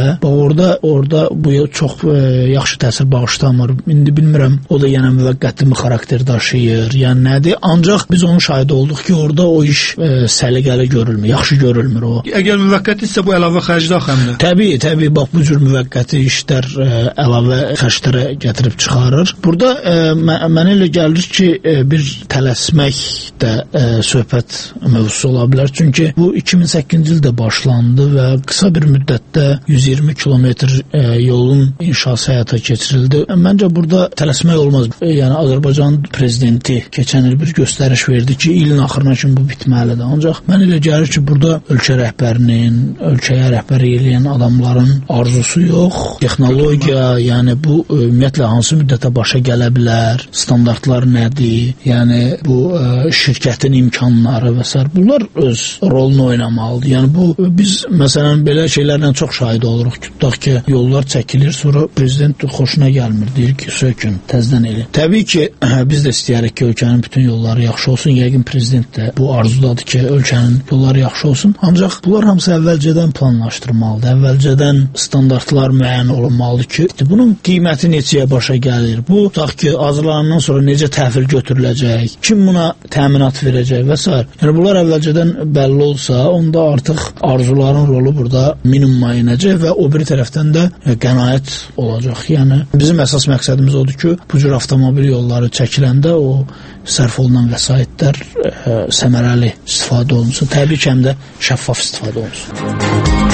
orada bu yol çox yaxşı təsir bağışlamır. İndi bilmirəm, o da yenə müvəqqəti xarakter daşıyır, yəni nədir? Ancaq biz onun şahidi olduq ki, orada o iş səliqəli görülmür, yaxşı görülmür o. Əgər müvəqqətisə bu əlavə xərc daxildir. Təbii, bax bu cür müvəqqəti işlər əlavə xərclərə gətirib çıxarır. Burada mənə elə gəlir ki, bir tələsmək də söhbət mövzusu ola bilər. Çünki bu 2008-ci ildə başlandı və qısa bir müddətdə 120 kilometr yolun inşası həyata keçirildi. Məncə burada tələsmək olmaz. Yəni Azərbaycan prezidenti keçən il bir göstəriş verdi ki, ilin axırına kimi bu bitməlidir. Ancaq mən elə gəlir ki, burada ölkə rəhbərinin, ölkəyə rəhbərlik edən adamların arzusu yox, texnologiya, yəni bu ümumiyyətlə hansı müddətə başa gələ bilər, standartlar nədir? Yəni bu şirkətin imkanları və s. bunlar öz rolunu oynamalıdır. Yəni biz məsələn belə şeylərlə çox şahid oluruq. Tutaq ki, yollar çəkilir, sonra prezident xoşuna gəlmir, deyir ki, sökün, təzədən elə. Təbii ki, biz də istəyərik ki, ölkənin bütün yolları yaxşı olsun. Yəqin prezident də bu arzudadır ki, ölkənin yolları yaxşı olsun. Ancaq bunlar hamısı əvvəlcədən planlaşdırmalıdır. Əvvəlcədən standartlar müəyyən olunmalıdır ki, bunun qiyməti neçəyə başa gəlir? Bu tutaq ki, hazırlanandan sonra necə təhvil götürüləcək, kim buna təminat verəcək və s. Yəni bunlar əvvəlcədən bəlli olsa, onda artıq arzuların rolu burada minimuma inəcək və o biri tərəfdən də qənaət olacaq. Yəni bizim əsas məqsədimiz odur ki, bu cür avtomobil yolları çəkiləndə o sərf olunan vəsaitlər səmərəli istifadə olunsun. Təbii ki, həm də şəffaf istifadə olunsun.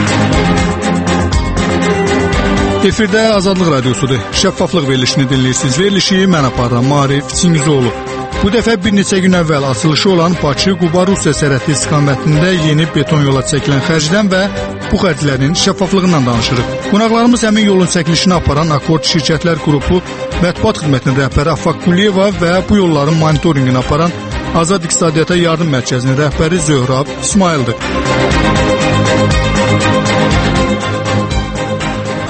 Efirdə Azadlıq Radiosudur. Şəffaflıq verilişini dinləyirsiniz. Verilişi mən aparıram, Maarif Çingizoğlu. Bu dəfə bir neçə gün əvvəl açılışı olan Bakı-Quba-Rusiya sərhədi istiqamətində yeni beton yola çəkilən xərcdən və bu xərclərin şəffaflığından danışırıq. Qonaqlarımız həmin yolun çəkilişini aparan Akord Şirkətlər Qrupu mətbuat xidmətinin rəhbəri Afaq Quliyeva və bu yolların monitorinqini aparan Azad İqtisadiyyata Yardım Mərkəzinin rəhbəri Zöhrab İsmaildir.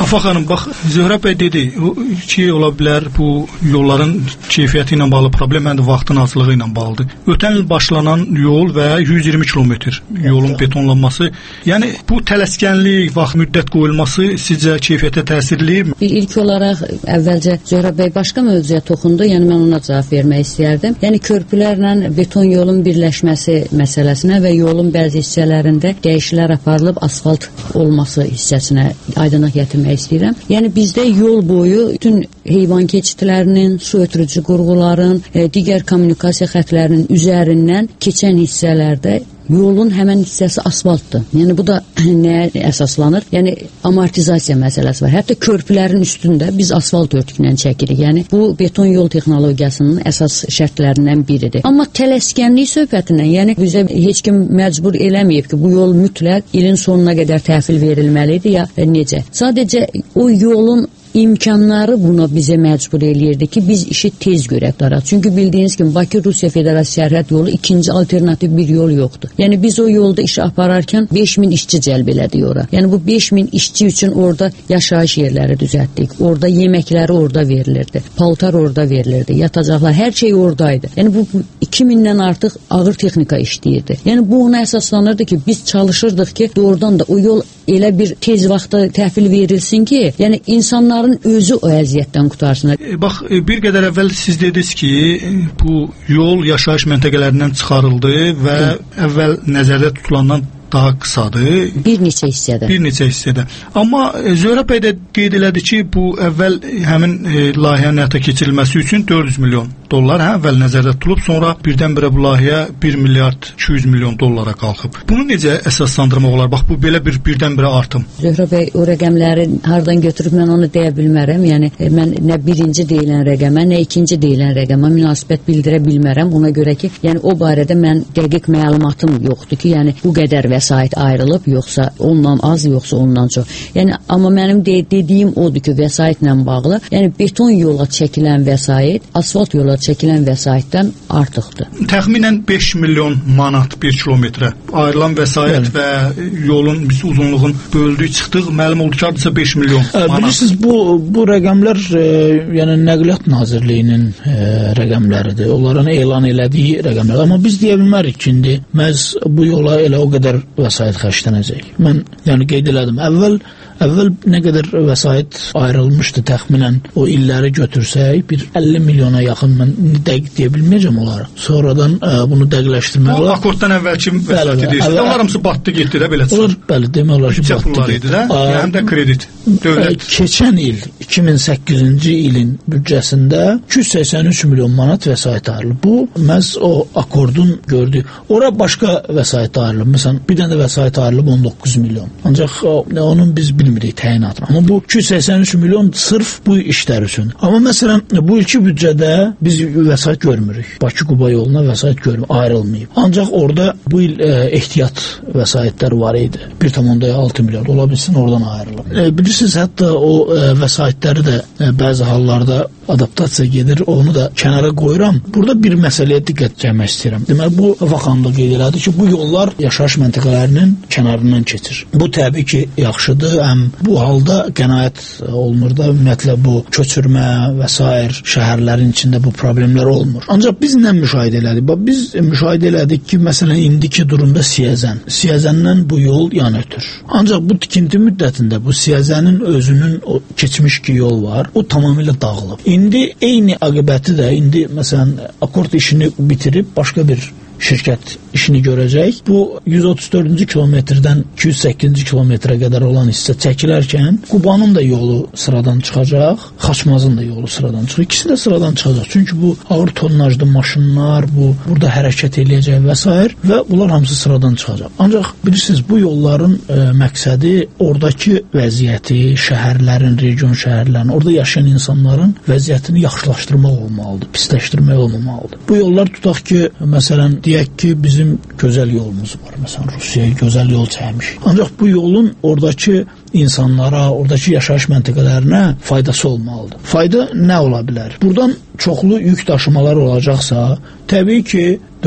Afaq xanım, bax Zöhrə bəy dedi ki, ola bilər bu yolların keyfiyyəti ilə bağlı problem, həm də vaxtın azlığı ilə bağlıdır. Ötən il başlanan yol və 120 kilometr yolun betonlanması, yəni bu tələskənlik, vaxt müddət qoyulması sizcə keyfiyyətə təsirli? İlk olaraq əvvəlcə Zöhrə bəy başqa mövzuya toxundu, yəni mən ona cavab vermək istəyərdim. Yəni körpülərlə beton yolun birləşməsi məsələsinə və yolun bəzi hissələrində dəyişikliklər aparılıb asfalt olması hissəsinə aydınlıq gətirmək istəyirəm. Yəni bizdə yol boyu bütün heyvan keçidlərinin, su ötürücü qurğuların, digər kommunikasiya xətlərinin üzərindən keçən hissələrdə yolun həmən hissəsi asfaltdır. Yəni bu da nəyə əsaslanır? Yəni amortizasiya məsələsi var. Hətta körpülərin üstündə biz asfalt örtüklə çəkirik. Yəni bu beton yol texnologiyasının əsas şərtlərindən biridir. Amma tələskənlik söhbətindən, yəni bizə heç kim məcbur eləməyib ki, bu yol mütləq ilin sonuna qədər təhvil verilməlidir ya necə? Sadəcə o yolun imkanları buna bizə məcbur eləyirdi ki, biz işi tez görək daraq. Çünki bildiyiniz kimi Bakı-Rusiya Federasiya sərhəd yolu ikinci alternativ bir yol yoxdur. Yəni biz o yolda iş apararkən 5000 işçi cəlb elədik ora. Yəni bu 5000 işçi üçün orada yaşayış yerləri düzəltdik. Orada yeməkləri orada verilirdi. Paltar orada verilirdi. Yatacaqlar, hər şey oradaydı. Yəni bu 2000-dən artıq ağır texnika işləyirdi. Yəni bu ona əsaslanırdı ki, biz çalışırdıq ki, doğrudan da o yol elə bir tez vaxtda təhvil verilsin ki, yəni insanların özü o əziyyətdən qutarsınlar. Bax, bir qədər əvvəl siz dediniz ki, bu yol yaşayış məntəqələrindən çıxarıldı və əvvəl nəzərdə tutulandan daha qısadır. Bir neçə hissədə. Amma Zöhrə bəy də qeyd elədi ki, bu əvvəl həmin layihənin həyata keçirilməsi üçün 400 milyon dollar əvvəl nəzərdə tutulub, sonra birdən-birə bu layihə 1 milyard 200 milyon dollara qalxıb. Bunu necə əsaslandırmaq olar? Bax, bu belə birdən-birə artım. Zöhrə bəy, o rəqəmləri hardan götürüb mən onu deyə bilmərəm. Yəni mən nə birinci deyilən rəqəmə, nə ikinci deyilən rəqəmə münasibət bildirə bilmərəm. Ona görə ki, yəni o barədə mən dəqiq məlumatım yoxdur ki, yəni bu qədər vəsait ayrılıb, yoxsa ondan az, yoxsa ondan çox. Yəni amma mənim dediyim odur ki, vəsaitlə bağlı, yəni beton yola çəkilən vəsait asfalt yola çəkilən vəsaitdən artıqdır. Təxminən 5 milyon manat 1 kilometrə ayrılan vəsait və yolun biz uzunluğun böldüyü çıxdıq, məlum oldu ki, hardasa 5 milyon manat. Bilirsiniz, bu rəqəmlər yəni Nəqliyyat Nazirliyinin rəqəmləridir. Onların elan elədiyi rəqəmlər. Amma biz deyə bilmərik ki, indi məhz bu yola elə o qədər vəsait xərclənəcək. Mən yəni qeyd elədim. Əvvəl nə qədər vəsait ayrılmışdı təxminən o illəri götürsək, bir 50 milyona yaxın, mən dəqiq deyə bilməyəcəm onları. Sonradan bunu dəqiqləşdirmək olar. O akorddan əvvəlki vəsaiti deyirsiniz. Onlar hamısı batdı getdi də belə çıxır. Bəli, demək olar ki, batdı getdi. Həm də kredit, dövlət. Keçən il 2008-ci ilin büdcəsində 283 milyon manat vəsait ayrılıb. Bu məhz o akordun gördüyü. Ora başqa vəsait ayrılıb. Məsələn, bir dənə də vəsait ayrılıb 19 milyon. Ancaq onun biz bilmirik təyinatını. Amma bu 283 milyon sırf bu işlər üçün. Amma məsələn, bu ilki büdcədə biz vəsait görmürük. Bakı-Quba yoluna vəsait ayrılmayıb. Ancaq orada bu il ehtiyat vəsaitlər var idi. 1,6 milyard ola bilsin oradan ayrılıb. Bilirsiniz, hətta o vəsaitləri də bəzi hallarda adaptasiya gedir, onu da kənara qoyuram. Burada bir məsələyə diqqət çəkmək istəyirəm. Deməli, bu vaxtında qeyd elədi ki, bu yollar yaşayış məntəqələrinin kənarından keçir. Bu təbii ki, yaxşıdır. Həm bu halda qənaət olunur da, ümumiyyətlə bu köçürmə və s. şəhərlərin içində bu problemlər olmur. Ancaq biz nə müşahidə elədik? Biz müşahidə elədik ki, məsələn, indiki durumda Siyəzəndən bu yol yan ötür. Ancaq bu tikinti müddətində bu Siyəzənin özünün o keçmiş ki yol var, o tamamilə dağılıb. İndi eyni aqibəti də, indi məsələn, akord işini bitirib başqa bir şirkət işini görəcək. Bu 134-cü kilometrdən 208-ci kilometrə qədər olan hissə çəkilərkən Qubanın da yolu sıradan çıxacaq, Xaçmazın da yolu sıradan çıxacaq. İkisi də sıradan çıxacaq. Çünki bu ağır tonnajlı maşınlar, burada hərəkət eləyəcək və s. və bunlar hamısı sıradan çıxacaq. Ancaq bilirsiniz, bu yolların məqsədi oradakı vəziyyəti, şəhərlərin, region şəhərlərin, orada yaşayan insanların vəziyyətini yaxşılaşdırmaq olmalıdır, pisləşdirmək olmamalıdır. Bu yollar tutaq ki, məsələn, deyək ki, bizim gözəl yolumuz var. Məsələn, Rusiyaya gözəl yol çəkmiş. Ancaq bu yolun oradakı insanlara, oradakı yaşayış məntəqələrinə faydası olmalıdır. Fayda nə ola bilər? Buradan çoxlu yük daşımalar olacaqsa, təbii ki, dövlət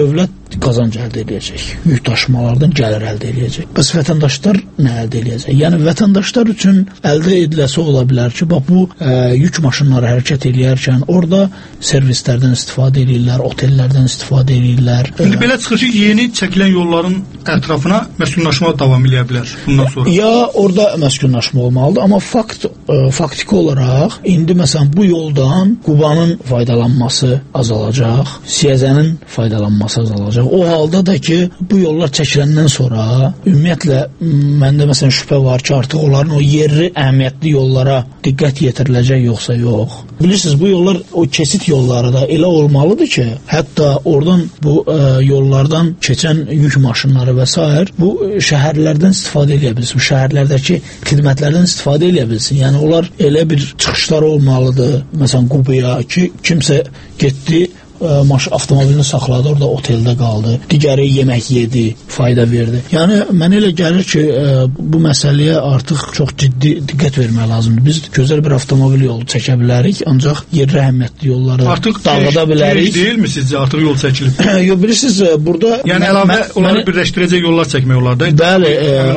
qazanc əldə edəcək. Yük daşımalardan gəlir əldə edəcək. Bəs vətəndaşlar nə əldə edəcək? Yəni vətəndaşlar üçün əldə ediləsi ola bilər ki, bax bu yük maşınları hərəkət edərkən orada servislərdən istifadə edirlər, otellərdən istifadə edirlər. İndi belə çıxır ki, yeni çəkilən yolların ətrafına məskunlaşma davam edə bilər bundan sonra. Ya orada məskunlaşma olmalıdır, amma faktiki olaraq indi məsələn bu yoldan Qubanın faydalanması azalacaq, Siyəzənin faydalanması azalacaq. O halda da ki, bu yollar çəkiləndən sonra ümumiyyətlə məndə məsələn şübhə var ki, artıq onların o yerli əhəmiyyətli yollara diqqət yetiriləcək yoxsa yox. Bilirsiniz, bu yollar o keçid yolları da elə olmalıdır ki, hətta oradan bu yollardan keçən yük maşınları və s. bu şəhərlərdən istifadə edə bilsin, bu şəhərlərdəki xidmətlərdən istifadə edə bilsin. Yəni onlar elə bir çıxışlar olmalıdır, məsələn Qubaya ki, kimsə getdi, avtomobilini saxladı, orada oteldə qaldı, digəri yemək yedi, fayda verdi. Yəni mənə elə gəlir ki, bu məsələyə artıq çox ciddi diqqət vermək lazımdır. Biz gözəl bir avtomobil yolu çəkə bilərik, ancaq yerli əhəmiyyətli yolları dağıda bilərik. Artıq deyilmi sizcə artıq yol çəkilib? Yox, bilirsiniz, burada yəni əlavə onları birləşdirəcək yollar çəkmək olar da. Bəli,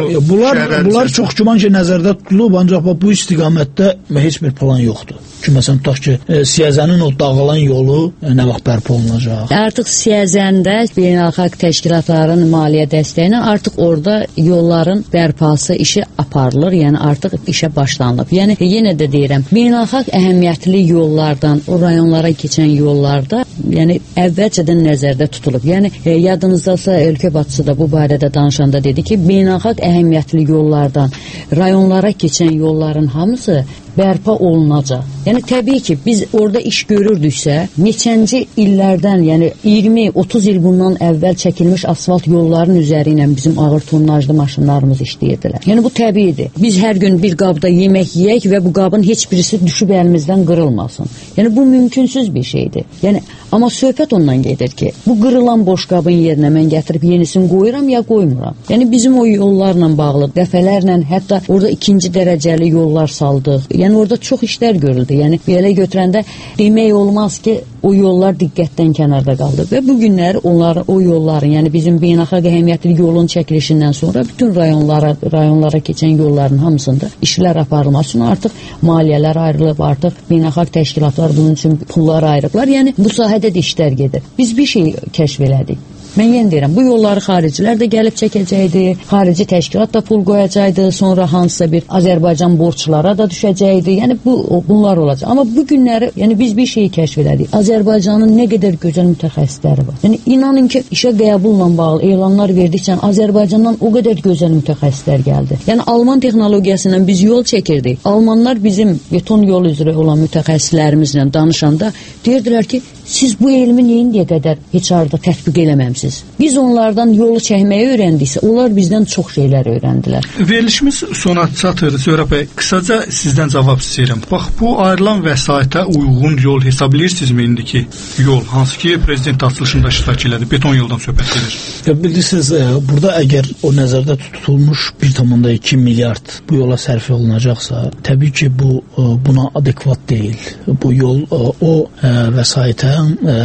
bunlar çox güman ki, nəzərdə tutulub, ancaq bu istiqamətdə heç bir plan yoxdur. Ki, məsələn, tutaq ki, Siyəzənin o dağılan yolu nə vaxt bərpa olunacaq? Artıq Siyəzəndə beynəlxalq təşkilatların maliyyə dəstəyinə artıq orada yolların bərpası işi aparılır, yəni artıq işə başlanılıb. Yəni, yenə də deyirəm, beynəlxalq əhəmiyyətli yollardan, o rayonlara keçən yollarda, yəni əvvəlcədən nəzərdə tutulub. Yəni, yadınızdasa ölkə başçısı da bu barədə danışanda dedi ki, beynəlxalq əhəmiyyətli yollardan rayonlara keçən yolların hamısı bərpa olunacaq. Yəni təbii ki, biz orada iş görürdüksə, neçənci illərdən, yəni 20-30 il bundan əvvəl çəkilmiş asfalt yolların üzəri ilə bizim ağır tonnajlı maşınlarımız işləyirdilər. Yəni bu təbiidir. Biz hər gün bir qabda yemək yeyək və bu qabın heç birisi düşüb əlimizdən qırılmasın. Yəni bu mümkünsüz bir şeydir. Yəni amma söhbət ondan gedir ki, bu qırılan boş qabın yerinə mən gətirib yenisini qoyuram ya qoymuram. Yəni bizim o yollarla bağlı dəfələrlə hətta orada ikinci dərəcəli yollar saldıq. Yəni orada çox işlər görüldü. Yəni belə götürəndə demək olmaz ki, o yollar diqqətdən kənarda qaldı. Və bu günlər o yolların, yəni bizim beynəlxalq əhəmiyyətli yolun çəkilişindən sonra bütün rayonlara keçən yolların hamısında işlər aparılması üçün artıq maliyyələr ayrılıb, artıq beynəlxalq təşkilatlar bunun üçün pullar ayırıblar. Yəni bu sahədə də işlər gedir. Biz bir şey kəşf elədik. Mən yenə deyirəm, bu yolları xaricilər də gəlib çəkəcəkdi, xarici təşkilat da pul qoyacaqdı, sonra hansısa bir Azərbaycan borçlara da düşəcəkdi. Yəni bunlar olacaq. Amma bu günləri, yəni biz bir şeyi kəşf elədik. Azərbaycanın nə qədər gözəl mütəxəssisləri var. Yəni inanın ki, işə qəbulla bağlı elanlar verdikcə Azərbaycandan o qədər gözəl mütəxəssislər gəldi. Yəni Alman texnologiyasından biz yol çəkirdik. Almanlar bizim beton yol üzrə olan mütəxəssislərimizlə danışanda deyirdilər ki, siz bu elmi neyə qədər heç arada tətbiq eləməmsiniz. Biz onlardan yolu çəkməyi öyrəndiksə, onlar bizdən çox şeylər öyrəndilər. Verilişimiz sona çatır. Zöhrə bəy, qısaca sizdən cavab istəyirəm. Bax, bu ayrılan vəsaitə uyğun yol hesab edirsinizmi indiki yol? Hansı ki, prezident açılışında iştirak elədi. Beton yoldan söhbət gedir. Bilirsiniz, burada əgər o nəzərdə tutulmuş 1,2 milyard bu yola sərf olunacaqsa, təbii ki, buna adekvat deyil. Bu yol o vəsaitə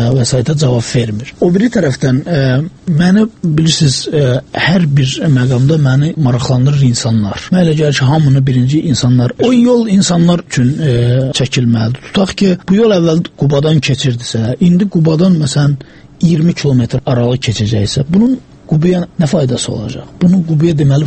cavab vermir. O biri tərəfdən məni bilirsiniz, hər bir məqamda məni maraqlandırır insanlar. Mənə elə gəlir ki, hamını birinci insanlar. O yol insanlar üçün çəkilməlidir. Tutaq ki, bu yol əvvəl Qubadan keçirdisə, indi Qubadan məsələn 20 kilometr aralı keçəcəksə, bunun Qubaya nə faydası olacaq? Bunun Qubaya deməli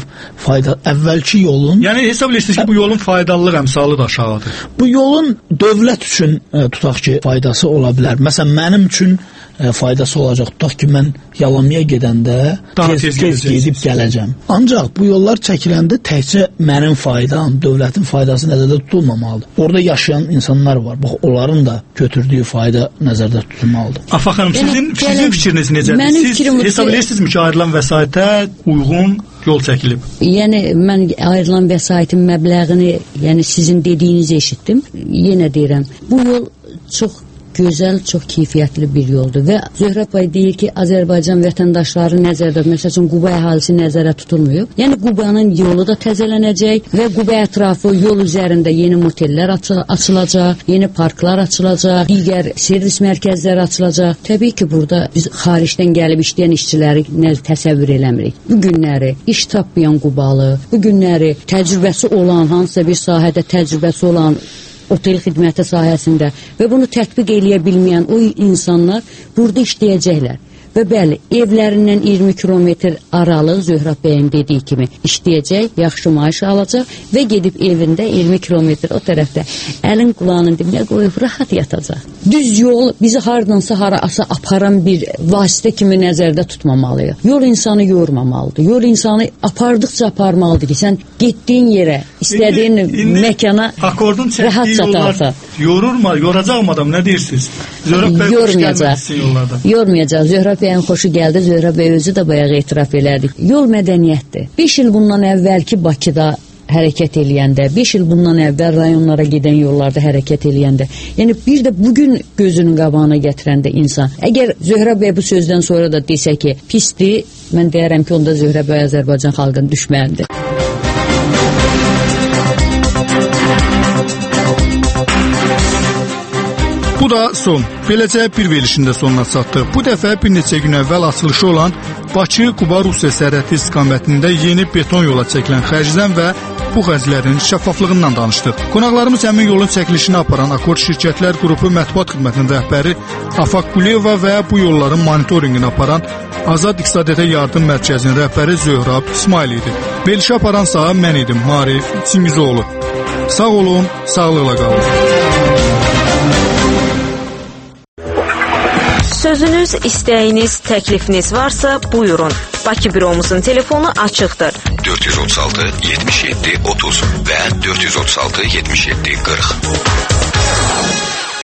əvvəlki yolun... Yəni hesab edirsiniz ki, bu yolun faydalılıq əmsalı da aşağıdır. Bu yolun dövlət üçün tutaq ki, faydası ola bilər. Məsələn, mənim üçün faydası olacaq. Tutaq ki, mən Yalamaya gedəndə tez gedib gələcəm. Ancaq bu yollar çəkiləndə təkcə mənim faydam, dövlətin faydası nəzərdə tutulmamalıdır. Orada yaşayan insanlar var. Bax, onların da götürdüyü fayda nəzərdə tutulmalıdır. Afa xanım, sizin fikriniz necədir? Siz hesab edirsinizmi ki, ayrılan vəsaitə uyğun yol çəkilib? Yəni, mən ayrılan vəsaitin məbləğini, yəni sizin dediyinizi eşitdim. Yenə deyirəm, bu yol çox gözəl, çox keyfiyyətli bir yoldur və Zöhrəb bəy deyir ki, Azərbaycan vətəndaşları nəzərdə, məsəl üçün Quba əhalisi nəzərdə tutulmuyor. Yəni Qubanın yolu da təzələnəcək və Quba ətrafı yol üzərində yeni motellər açılacaq, yeni parklar açılacaq, digər servis mərkəzləri açılacaq. Təbii ki, burada biz xaricdən gəlib işləyən işçiləri təsəvvür eləmirik. Bu günləri iş tapmayan Qubalı, bu günləri təcrübəsi olan, hansısa bir sahədə təcrübəsi olan, otel xidməti sahəsində və bunu tətbiq eləyə bilməyən o insanlar burada işləyəcəklər. Və bəli, evlərindən 20 kilometr aralı Zöhrəb bəyin dediyi kimi işləyəcək, yaxşı maaş alacaq və gedib evində 20 kilometr o tərəfdə əlin qulağının dibinə qoyub rahat yatacaq. Düz yol bizi hardansa harasa aparan bir vasitə kimi nəzərdə tutmamalıyıq. Yol insanı yormamalıdır. Yol insanı apardıqca aparmalıdır ki, sən getdiyin yerə, istədiyin məkana rahat çatarsan. Yorurma, yoracaqmı adam, nə deyirsiniz? Zöhrəb bəy xoş gəlməsin yollarda. Yormayacaq. Zöhrəb bəyin xoşu gəldi. Zöhrəb bəy özü də bayağı etiraf elədi. Yol mədəniyyətdir. 5 il bundan əvvəlki Bakıda hərəkət eləyəndə, 5 il bundan əvvəl rayonlara gedən yollarda hərəkət eləyəndə, yəni bir də bugün gözünün qabağına gətirəndə insan, əgər Zöhrəb bəy bu sözdən sonra da desə ki, pisdir, mən deyərəm ki, onda Zöhrəb bəy Azərbaycan xalqının düşmənidir. Bu da son. Beləcə bir verilişin də sonuna çatdıq. Bu dəfə bir neçə gün əvvəl açılışı olan Bakı-Quba-Rusiya sərhədi istiqamətində yeni beton yola çəkilən xərcdən və bu xərclərin şəffaflığından danışdıq. Qonaqlarımız həmin yolun çəkilişini aparan Akord Şirkətlər Qrupu mətbuat xidmətinin rəhbəri Afaq Quliyeva və bu yolların monitorinqini aparan Azad İqtisadiyyata Yardım Mərkəzinin rəhbəri Zöhrəb İsmail idi. Verilişi aparansa mən idim, Marif Çingizoğlu. Sağ olun, sağlıqla qalın. Sözünüz, istəyiniz, təklifiniz varsa buyurun. Bakı büromuzun telefonu açıqdır. 436 77 30 və 436 77 40.